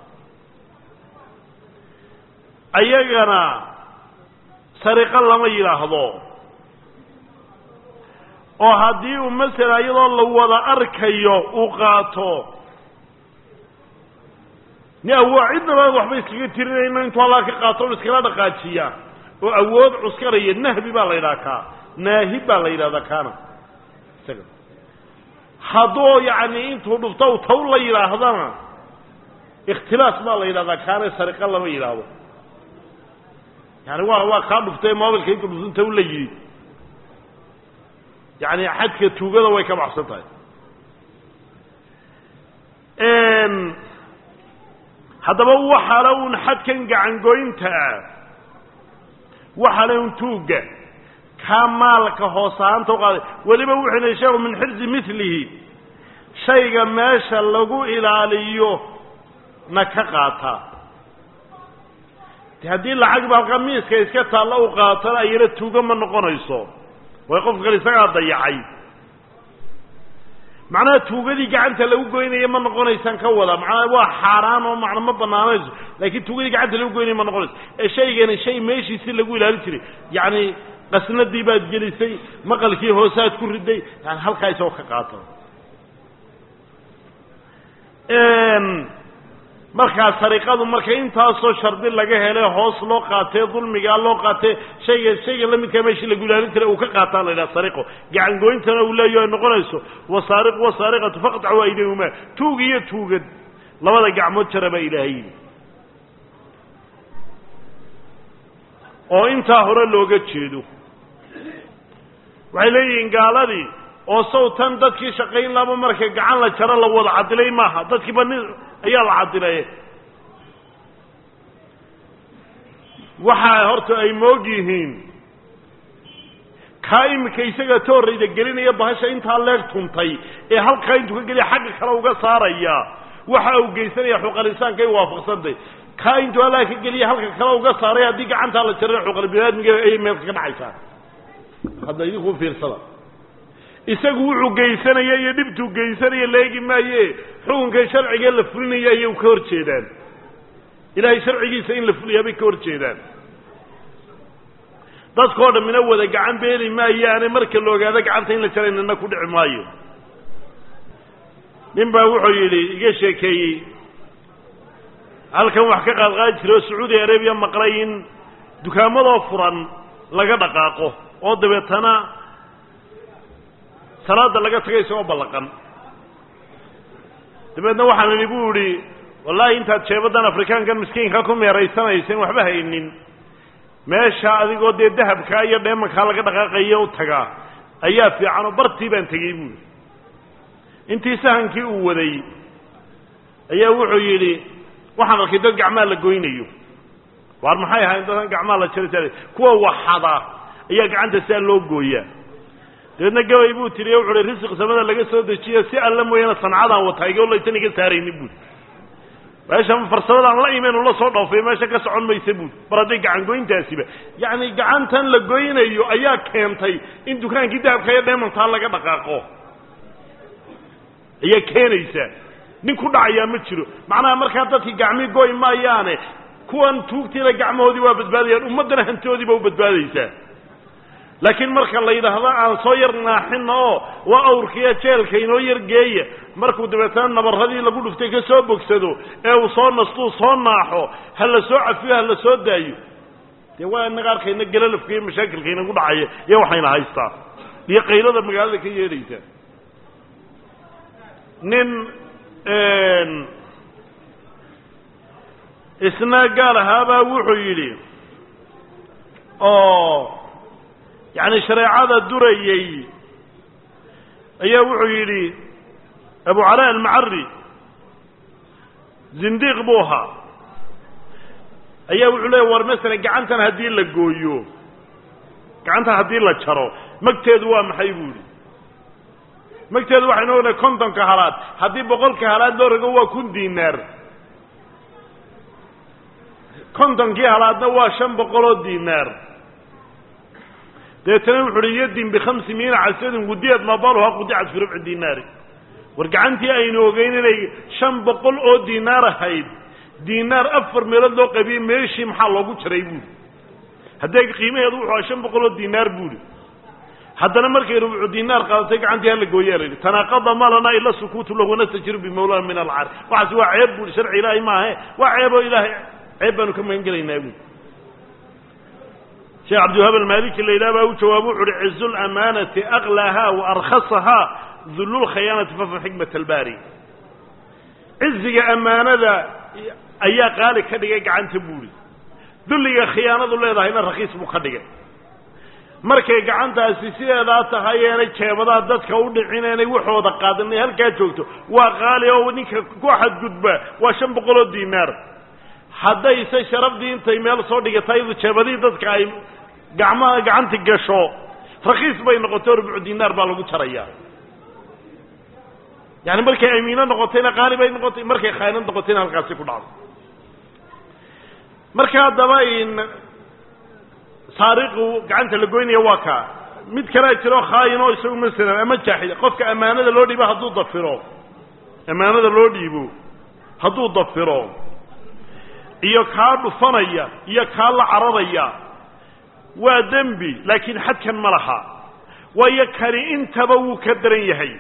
ayagana sariqa lama yiraahdo oo hadii uu mesela iyadoo la wada arkayo uu qaato ni awoodna waxba iskaga tirinayna intuu Allah ka qaato iskala dhaqaajiya oo awood cuskaraya nahbi baa la yiraahdaa naahib baa la yiraahdaa kana hadoo yaani intuu dhufto taw la yiraahdana ikhtilaas baa la yiraahdaa kana sariqa lama yiraahdo يعني waa ka dhuftay mobilka inta dhunta u leeyay يعني xadka tuugada way ka baxsantahay hadaba waxa la un xadkan gacan gooynta waxa la un tuuga kamaalka hoosaanta qaaday waliba wuxuu sheego min xirzi mithlihi shayga meesha lagu ilaaliyo na ka qaata hadii lacag baa qamiiska iska taala u qaato ayira tuuga ma noqonayso way qof kale isaga dayacay macna tuugadii gacanta lagu goynay ma noqonaysan ka wada macna waa xaraan oo macna ma banaanayso laakiin tuugadii gacanta lagu goynay ma noqonayso shaygan shay meeshiisi lagu ilaalin jiray yaani qasnadii baad gelisay maqalkii hoosaad ku riday yani halka isoo ka qaato marka sariqadu marka inta soo shardi laga helay hoos loo qaatay dulmiga loo qaatay shayga la mid ka meeshii lagu ilaalin jiray uu ka qaataa la ilaa sariqo gacan gooyintana uu leeyahay noqonayso wasariqatu faqta'u aydihuma tuugiyo tuugad labada gacmood jaraba ilaahay oo inta hore looga jeedo waxay leeyihiin gaaladii oo sawtan dadkii shaqayn laba marka gacan la jaro la wada cadilay maaha dadkii bani ayaa la cadilay waxa horta ay moogihiin kaimka isaga toorayda gelinaya bahasha inta leeg tuntay ee halka intuu ka geliya xaq kale uga saaraya waxa uu geysanaya xuquuqlisaanka ay waafaqsanday ka intuu Allah ka geliya halka kale uga saaray hadii gacanta la jaray xuquuq bini'aadmiga ay meel ka dhacaysa hadda igu fiirsada isagu wuxuu geysanaya iyo dibtu geysanaya leegi maaye xukunka sharciga la fulinaya ay ka horjeedaan ilaahay sharcigiisa in la fuliyaa bay ka hor jeedaan dadkoo dhammina wada gacan beeli maayaane marka la ogaado gacanta in la jaray nina ku dhici maayo nin baa wuxuu yidhi iga sheekeeyey halkan wax ka qaadqaadi jiro sacuudi arabiya maqlay in dukaamadoo furan laga dhaqaaqo oo dabeetana salaada laga tagay isagoo ballaqan dabeedna waxaan idhi buu idhi wallaahi intaad jeebadan afrikaankan miskiinka ku meeraysanaysa in waxba haynin meesha adigoo dee dahabkaa iyo dheemankaa laga dhaqaaqayo u tagaa ayaa fiican oo bartii baan tegey buui intii sahankii uu waday ayaa wuxuu yidhi waxaan arkay dad gacmaa la goynayo waar maxay ahayn dadkan gacmaa la jara kuwa waxada ayaa gacanta sidaa loo gooyaa dabeedna gabay buu tiri wuxu uhi risiq samada laga soo dejiyo si alla mooyaane sancadaan wataygo laysan iga saaraynin buui meeshan farsamadaan la imayn ula soo dhoofay meesha ka socon maysa buui mar hadday gacan goyntaasiba yacni gacantan la goynayo ayaa keentay in dukaankii dahabka iyo dheemantaa laga dhaqaaqo ayaa keenaysaa nin ku dhacayaa ma jiro macnaha markaa dadkii gacmii goy maayaane kuwan tuugtiina gacmahoodii waa badbaadayaan ummaddana hantoodii ba u badbaadaysaa laakiin marka la yidhaahdo aan soo yar naaxina oo waa awrkiiyo jeelka inoo yar geeya markuu dabeetana nabarradii lagu dhuftay ka soo bogsado ee uu soo nastuu soo naaxo ha la soo cafiyo ha la soo daayo dee waa inaga arkayna galalafka iyo mashaakilka inagu dhacaya iyo waxayna haystaa iyo qaylada magaalada ka yeedhaysa nin isna gaal ahaabaa wuxuu yidhi oo yacni shareecada durayey ayaa wuxuu yidhi abu calaa almacari zindiiq buu ahaa ayaa wuxuu leeya war masalan gacantan haddii la gooyo gacantan haddii la jaro magteedu waa maxay buu yidhi magteedu waxaynu ognahay 50 halaad haddii 100 halaad loo rogo waa 1000 diinaar 50 halaadna waa 500 diinaar deetana wuxuu yidhi yadin b500 casadin gudiyad mabaluha qudicat fi rubci diinaari war gacantii aynu ogeyn inay 500 oo diinaar ahayd diinaar 4 meelood loo qaybiyey meeshii maxaa loogu jaray buuri hadday qiimaheedu wuxuu ahaa 500 oo diinaar buuri haddana markay rubcu diinaar qaadatay gacantii hala gooyaa la yidhi tanaaqada ma lana ila sukuutu lahu nastajiru bimawlana min alcar waxaasi waa ceeb buuri sharci ilaahay maahe waa ceeboo ilaahay ceeb baanu ka magan gelaynaa buuri sheekh cabdiwahaab almaliki la yidhaha baa u jawaabo wuxu uhi cizu lamaanati aklaha wa arkhasaha dullu lkhayaanati fafham xikmat albaari ciziga ammaanada ayaa qaali ka dhigay gacanta buuri dulliga khiyaanadu leedahayna rakiis buu ka dhigay markay gacantaasi sideedaa tahay eenay jeebadaha dadka u dhicineenay waxooda qaadanay halkaa joogto waa qaali oo ninka ku xadgudba waa 500 oo diinaar haddayse sharafdii intay meel soo dhigatay iyadu jeebadii dadka ay gacanta gasho rakiis bay noqotay rubcu diinaar baa lagu jarayaa yani markay amiino noqotayna qaali bay noqotay markay khaainad noqotayna halkaasi ku dhacdo marka haddaba in saariqu gacanta la goynaya waa kaa mid kalea jiro khaayin oo isagu masalan ama jaaxid qofka ammaanada loo dhiibo hadduu dafiro ammaanada loo dhiibo hadduu dafiro iyo kaa dhufanaya iyo kaa la cararaya waa dembi laakiin xadkan ma laha waayo kani intaba wuu ka daran yahay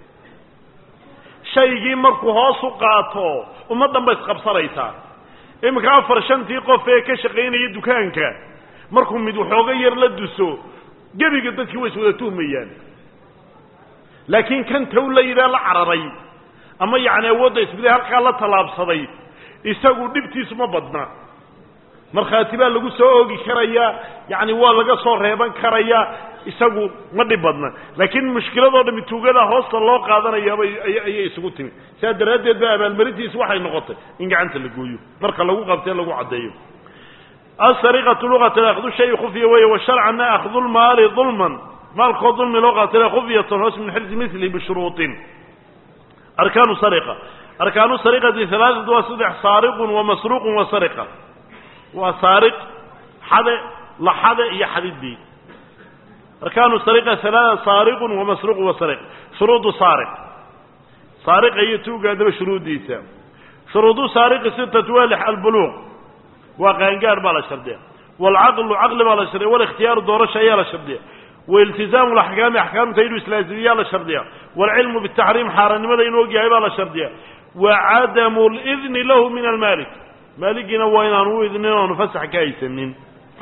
shaygii markuu hoos u qaato ummaddan ba isqabsanaysaa iminka 4-5 qof ee ka shaqaynaya dukaanka markuu mid waxooga yar la duso gebiga dadkii way iswada tuhmayaan laakiin kan taw la yidhaa la cararay ama yacni awoodda isbiday halkaa la tallaabsaday isagu dhibtiisu ma badna markhaati baa lagu soo oogi karayaa yacni waa laga soo reeban karayaa isagu ma dhib badna laakiin mushkiladoo dhami tuugada hoosta loo qaadanayaaba ayay isugu timi sidaa daraaddeed ba abaalmarintiisu waxay noqotay in gacanta la gooyo marka lagu qabtee lagu caddeeyo asariqatu luqatan akhdu shay khufiya weeye washarcanna akhdu lmaali dulman maalkoo dulmi loo qaatay khufyatan hoos min xirsi milihi bishuruutin arkaanu sariqa arkaanu sariqati 3 waa 3 saariqun wamasruuqun wasariqa waa saariq xade la xade iyo xadidii arkaanu sariqa 3 saariqun wamasruuqun wasariq shuruudu saariq saariqa iyo tuuga daba shuruudiisa shuruudu saariq 6 walih albuluq وقانقار بالا شردية والعقل عقل بالا شردية والاختيار دورش يالا شردية والتزام الأحكام أحكام تيدو إسلازية يالا شردية والعلم بالتحريم حارن ماذا ينوقع بالا شردية وعدم الإذن له من المالك مالكنا وين أنو إذننا ونفسح كايسا من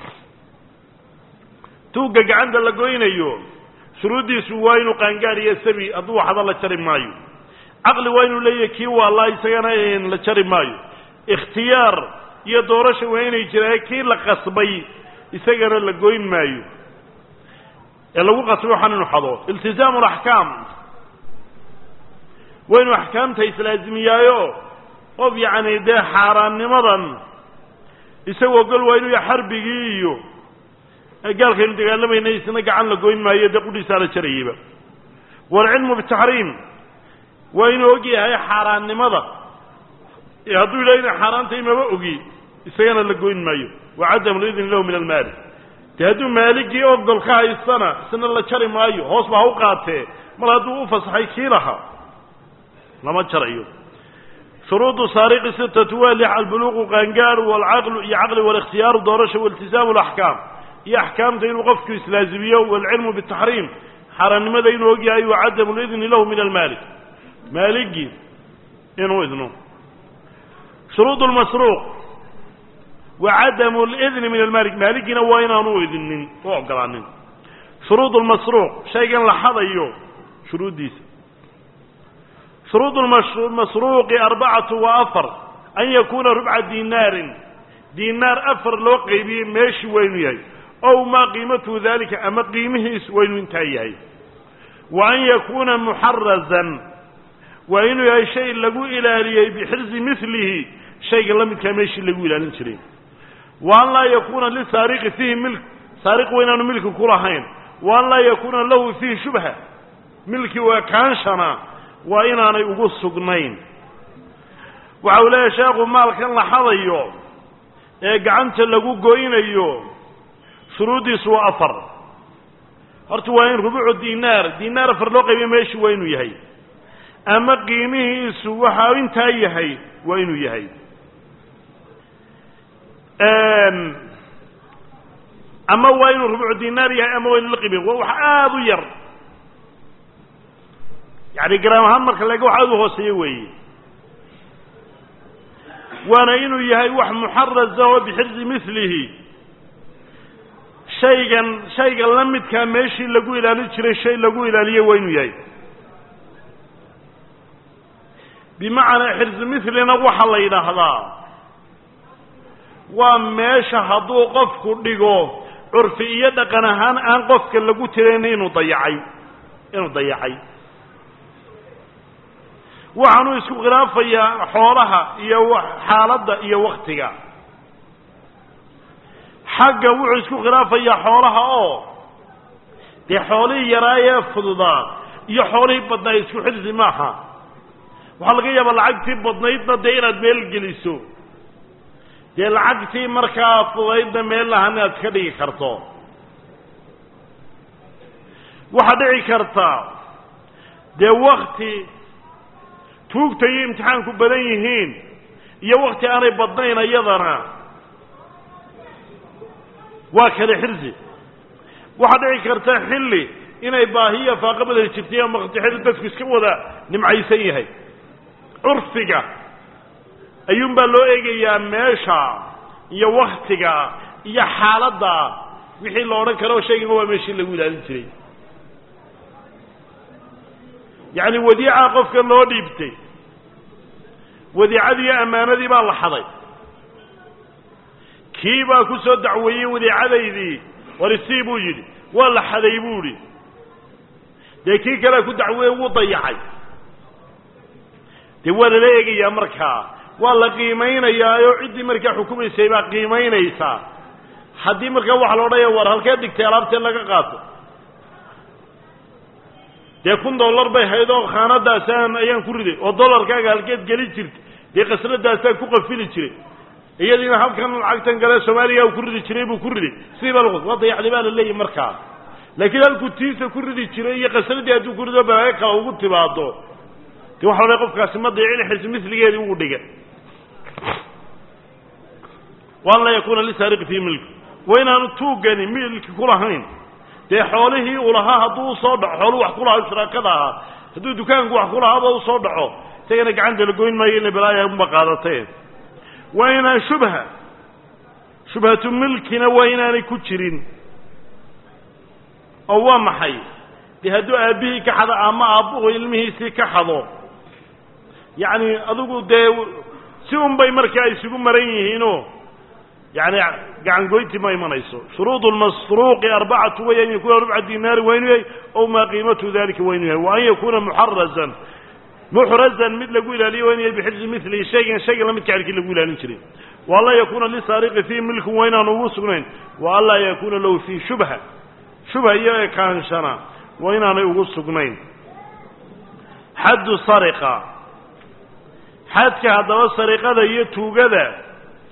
توقع عند اللقوين أيوه شرودي سوين وقانقار يسبي أضوى حضر لتشرب مايو عقل وين لي كي والله يسجنين لتشرب مايو اختيار يدورش وين يجري كي لقصبي يسجن اللقوين مايو لو قصبوا حنن حضور التزام الأحكام وين أحكام تيس لازميايو أو يعني ده حاران نمضا يسوى قل وين يحربيو قال خير قال لما ينسنا عن لقوين ما يدقوا رسالة شريبة والعلم بالتحريم وين وجي هاي حاران نمضى يهدوا لنا حاران تيما وجي يسينا لقوين مايو وعدم الإذن له من المال تهدوا مالكي أفضل خاي السنة الله شري مايو هوس ما هو قاته مرادو فصحي كيلها لما شرعيو شروط سارق ستة والح البلوغ وقنقار والعقل يعقل والاختيار ودورش والتزام الأحكام أحكام دين وقفك إسلازمية والعلم بالتحريم حرام ماذا ينوقع وعدم الإذن له من المالك مالكي إنه إذنه شروط المسروق وعدم الإذن من المالك مالكي نوين أنه إذن وعقل عنه شروط المسروق شيئا لحظة أيوه شروط ديس شروط المسروق 4 وأفر أن يكون ربع دينار أفر لو قيبي ماشي وين يهي أو ما قيمته ذلك أما قيمه وين انتهي وأن يكون محرزا وإنه يهي شيء لقو إلاليه بحرز مثله شيء لم يكمش لقو إلالين شرين وأن لا يكون للسارق فيه ملك سارق وإنه ملك كلهين وأن لا يكون له فيه شبهة ملك وكانشنا وإن أنا أقول سقنين وعولا شاقوا مالك الله حضيو قعنت لقو قوين أيو شرودي سوى أفر هرت وين ربع دينار فرلوقي بماشي وينو يهي أما قيمه سوى حاوين تاي يهي وينو يهي أما وين ربع دينار يهي أما وين القيمه وحاذ ير يعني قرام همك لقوا حاذو سيوي وانا إنو يهي وح محرز بحرز مثله شيئا لمد كان ماشي لقو إلى نجري الشيء لقو إلى ليه وينو يهي بمعنى حرز مثلنا وح الله إلى هذا وماشا هدو قفك ديقو عرفية دقنهان آن قفك لقو ترين إنو ضيعي waxaanu isku khilaafayaa xoolaha iyo xaaladda iyo waqtiga xagga wuxuu isku khilaafayaa xoolaha oo de xoolii yaraayee fududaa iyo xoolii badnaa isku xilsi maaha waxa laga yaabaa lacagtii badnaydna de inaad meel geliso dee lacagtii markaa fudaydna meel lahan inaad ka dhigi karto waxaa dhici karta dee waqti tuugtay imtixaanku badan yihiin iyo waqti aanay badnayn iyadana waa kale xirsi waxa dhici karta xilli inay baahiya faaqabada jirtay ama waqti dadku iska wada nimcaysan yahay urfiga ayuun baa loo eegayaa meesha iyo waqtiga iyo xaaladda wixii loo oran karo shaygan waa meeshii lagu ilaalin jiray يعني وديعة قفك الله ديبتي وديعة دي أمانة دي بالحظي كيبا كسو دعوية وديعة دي ورسيبو جدي ولا حذيبو لي دي كي كلا كو دعوية وضيعي دي ولا ليقي يا مركا ولا قيمين يا يعدي مركا حكومي سيبا قيمين يسا حدي مركا وحلو ريا ور هل كيدك تيالابتين لك قاتل dee $1 bay haydoo khaanadaasaan ayaan ku riday oo dollarkaaga halkeed geli jirtay dee qasnadaasaan ku qafili jiray iyadiina halkan lacagtan gale Soomaaliya uu ku ridi jiray buu ku riday siiba lagu wadayacdi baa la leeyahay markaa laakiin halku tiisa ku ridi jiray iyo qasnadii aad ku rido baa ka ugu tibaado dee waxa la qofkaasi ma dayacin xis misligeedii uu dhigay وأن لا يكون لسارق في ملك وإن أن توقني ملك كلهين dee xoolihii uu lahaa hadduu soo dhaco xooluhu wax ku lahaa shiraakada ahaa hadduu dukaanku wax ku lahaaba u soo dhaco isagana gacanta la goyn maayo ina balaaya unba qaadatee waa inaan shubhatu milkina waa inaanay ku jirin oo waa maxay dee hadduu aabbihii ka xado ama aabbuhu ilmihiisii ka xado yacni adigu dee si unbay markaa isugu maran yihiinoo يعني قاعد قلت ما يمنيسو شروط المسروق 4 وين يكون ربع دينار وين أو ما قيمته ذلك وين وأن يكون محرزا مثل قول لي وين بحرز مثل شيء لم يتعرف اللي قول نشري والله يكون لسارق فيه ملك وين نوسقين والله يكون له في شبهة هي كان شنا وين نوسقين حد سرقة حد كهذا السرقة ذا يتوجد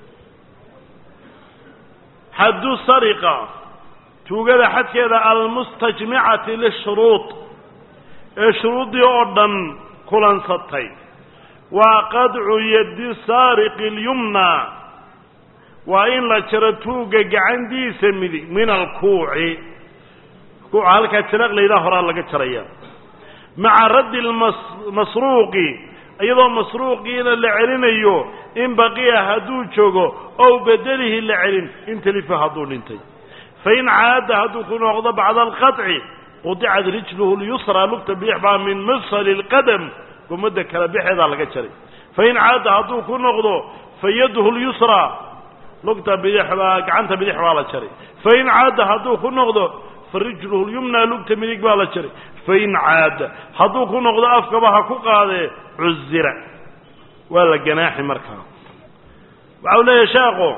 حد السرقة توجد حد كذا المستجمعة للشروط الشروط يوردن كلن سطي وقدع يد السارق اليمنى وإن لا ترتوج عندي سمدي من الكوع كوع هلك تلق لي ظهر الله كتريا مع رد المسروق أيضا مسروقين اللي علينيو إن بقي هدو جوجو أو بدله اللي علين إن تلف هدول انتي فإن عاد هدو كنو غضب على القطع وضعت رجله اليسرى لقت بيحبا من مفصل القدم ومدى كلبيح هذا لقى فإن عاد هدو كنو غضب فيده اليسرى لقت بيحبا عنت بيحبا على شري فإن عاد هدو كنو غضب فرجله اليمنى لقت بيحبا على شري فإن عاد هدو كنو غضب أفكبها كقاذي عزرة ولا جناح مركب وعولا يشاقو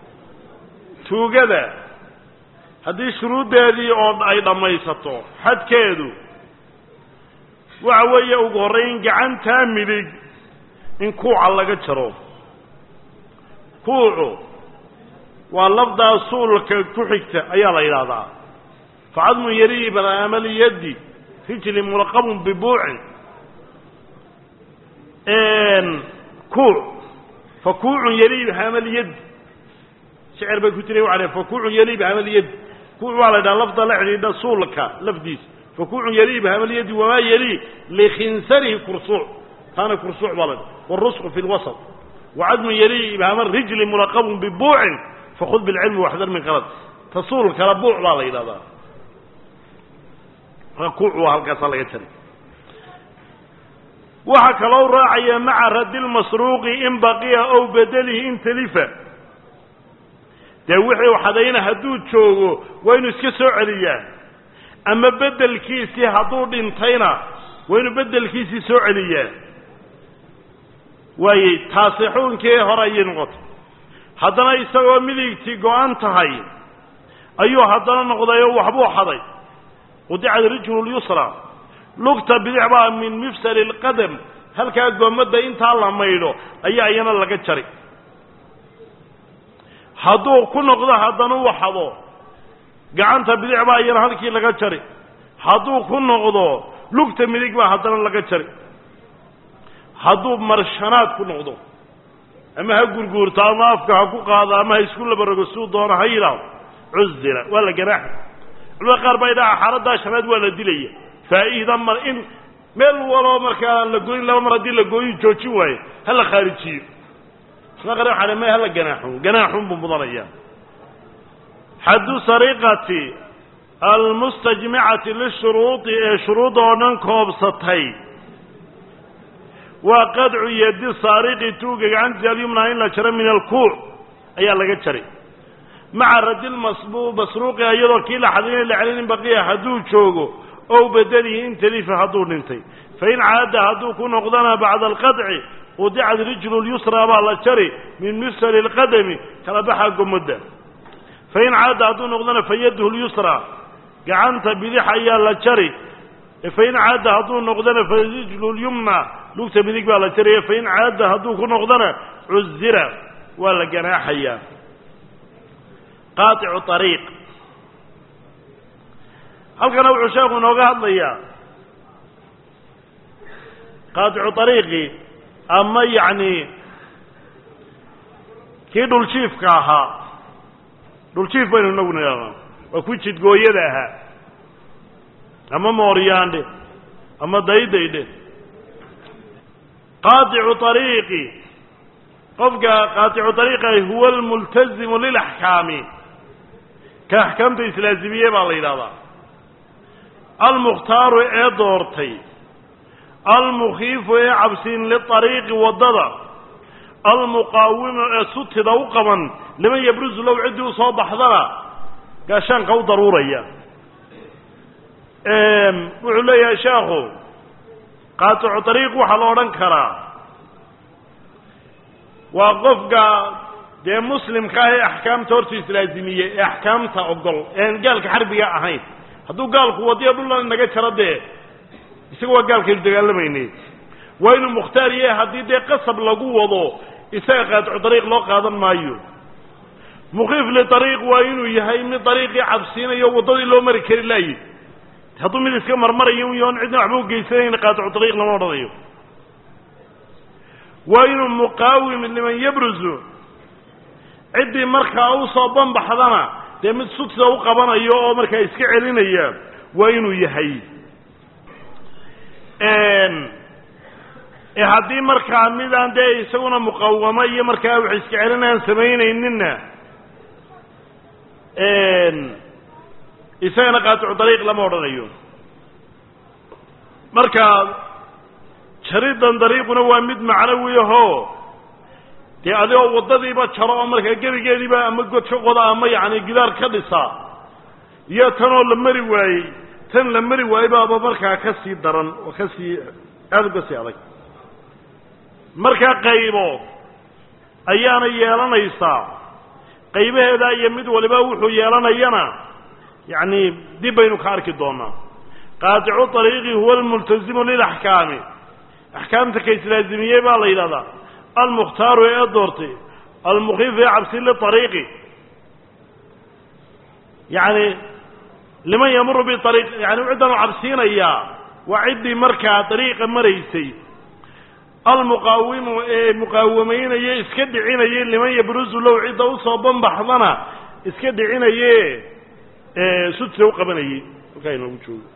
توجد هذه شروط هذه أيضا ما يسطو حد كيدو وعوية وقرين عن تاملي إن كوع الله قترو كوعو واللفظ أصول كحكت أيالا إلى ذا فعظم يريب العمل يدي رجل مرقب ببوع إن كوع فكوع يلي بعمل يد شعر بكتير عليه فكوع يلي بعمل يد كوع على ده لفظ لعلي ده صولك لفديس فكوع يلي بعمل يد وما يلي لخنسره كرصوع كان كرصوع بلد والرسق في الوسط وعدم يلي بعمل رجل مراقب ببوع فخذ بالعلم واحذر من غلط تصول كربوع لا إلى ذا فكوع وهالقصة يتري وحكى لو راعي مع رد المسروق إن بقي أو بدله إن تلفه دوحي وحدينا هدود شوغو وين اسكسو عليا أما بدل كيسي هدود انتينا وين بدل كيسي سو عليا وي تاسحون كي هرايين غط هدنا يسوى مليكتي قوان تهي أيوه هدنا نقضي وحبو حضي ودع الرجل اليسرى لقطة بدعبا من مفصل القدم هل كانت قمدة انت الله ميلو اي ايانا لقد شري هدو كل نقضة هدنو وحضو قعنت بدعبا ايانا هلكي لقد شري هدو كل نقضة لقطة مليقبا هدنا لقد شري هدو مرشانات كل نقضة اما هقول قورتا اما افكا حقوق هذا اما يسكول برقصود دونا هيلا عزنا ولا جناح الوقار بيدا حردها شماد ولا دلية فإذا مر إن مل ولا مركان لقوين لو مر دي لقوين جوتشوي هلا خارجي نقرأ على ما هلا جناحهم بمضرية حد سرقة المستجمعة للشروط شروط وننكوب سطحي وقدع يد السارق توقع عند اليمنى إلا شر من الكوع أي الله قد شري مع رد مسروق أيضا كلا حدين اللي عليهم بقية حدود شوقه أو بدله إن تليف حدود انتي فإن عاد هدوك نقضنا بعد القدع ودع الرجل اليسرى بعد الشري من مفصل القدم كربحها قمده فإن عاد هدوك نقضنا فيده اليسرى قعنت بذيح أيال الشري فإن عاد هدوك نقضنا فالرجل اليمنى لوكت بذيك بعد الشري فإن عاد هدوك نقضنا عزرة ولا جناح أيام قاطع طريق هل كان نوع شيخ ونوغا هضليا قاطع طريقي أما يعني kii dhuljiifka ahaa dhuljiif baynu inagu nidhaahdaa waa ku jidgooyada ahaa ama mooryaandhe ama daydaydhe qaaticu ariiqi qofka qaaticu ariiqa huwa almultazimu lilaxkaami ka axkaamta islaazimiye baa la yidhahdaa almukhtaaru ee doortay almukhiifu ee cabsiin liariiqi waddada almuqaawimu ee sutida u qaban liman yabrusu low ciddii usoo baxdana gaashaanka u daruuraya wuxuu leeyahay sheekhu qaaticu ariiq waxaa la odhan karaa waa qofka dee muslimka ah ee axkaamta horta islaazimiye ee axkaamta ogol ean gaalka xarbiga ahayn hadduu gaalku wadiyo dhulna naga jaro dee isaga waa gaalkaynu dagaalamaynay waa inuu mukhtaar yahay haddii dee qasab lagu wado isaga qaaticu ariiq loo qaadan maayo mukhiif liariiq waa inuu yahay mid ariiqii cabsiinayo waddadii loo mari kari laayi hadduu mid iska marmarayo yoon cidna waxba ugeysanayn qaaticu ariiq lama odhanayo waa inuu muqaawim liman yabrusu ciddii markaa usoo banbaxdana dee mid sutida u qabanayo oo markaa iska celinaya waa inuu yahay haddii markaa midaan dee isaguna muqawamo iyo markaa wax iska celinayaan samaynayninna isagana qaaticu ariiq lama odhanayo marka jaridan dariiquna waa mid macnawi ahoo dee adigoo waddadiiba jaro oo markaa gebigeediiba ama god ka qoda ama yacni gidaar ka dhisa iyo tanoo la mari waayey tan la mari waayey baaba markaa ka sii daran oo ka sii aada uga sii adag markaa qaybo ayaana yeelanaysaa qaybaheeda iyo mid waliba wuxuu yeelanayana yacni dib baynu ka arki doonaa qaaticu ariiqi huwa almultazimu lilaxkaami axkaamta ka islaazimiyey baa la yidhahdaa almukhtaaru ee doortay almukhiifu ee cabsi liariiqi yani liman yamuru biariiq yani ciddan u cabsiinayaa waa ciddii markaa ariiqa maraysay almuqaawimu ee muqaawamaynaya iska dhicinayay liman yabrusu low cidda usoo banbaxdana iska dhicinaye sudsa u qabanayay halkaa inoogu joogo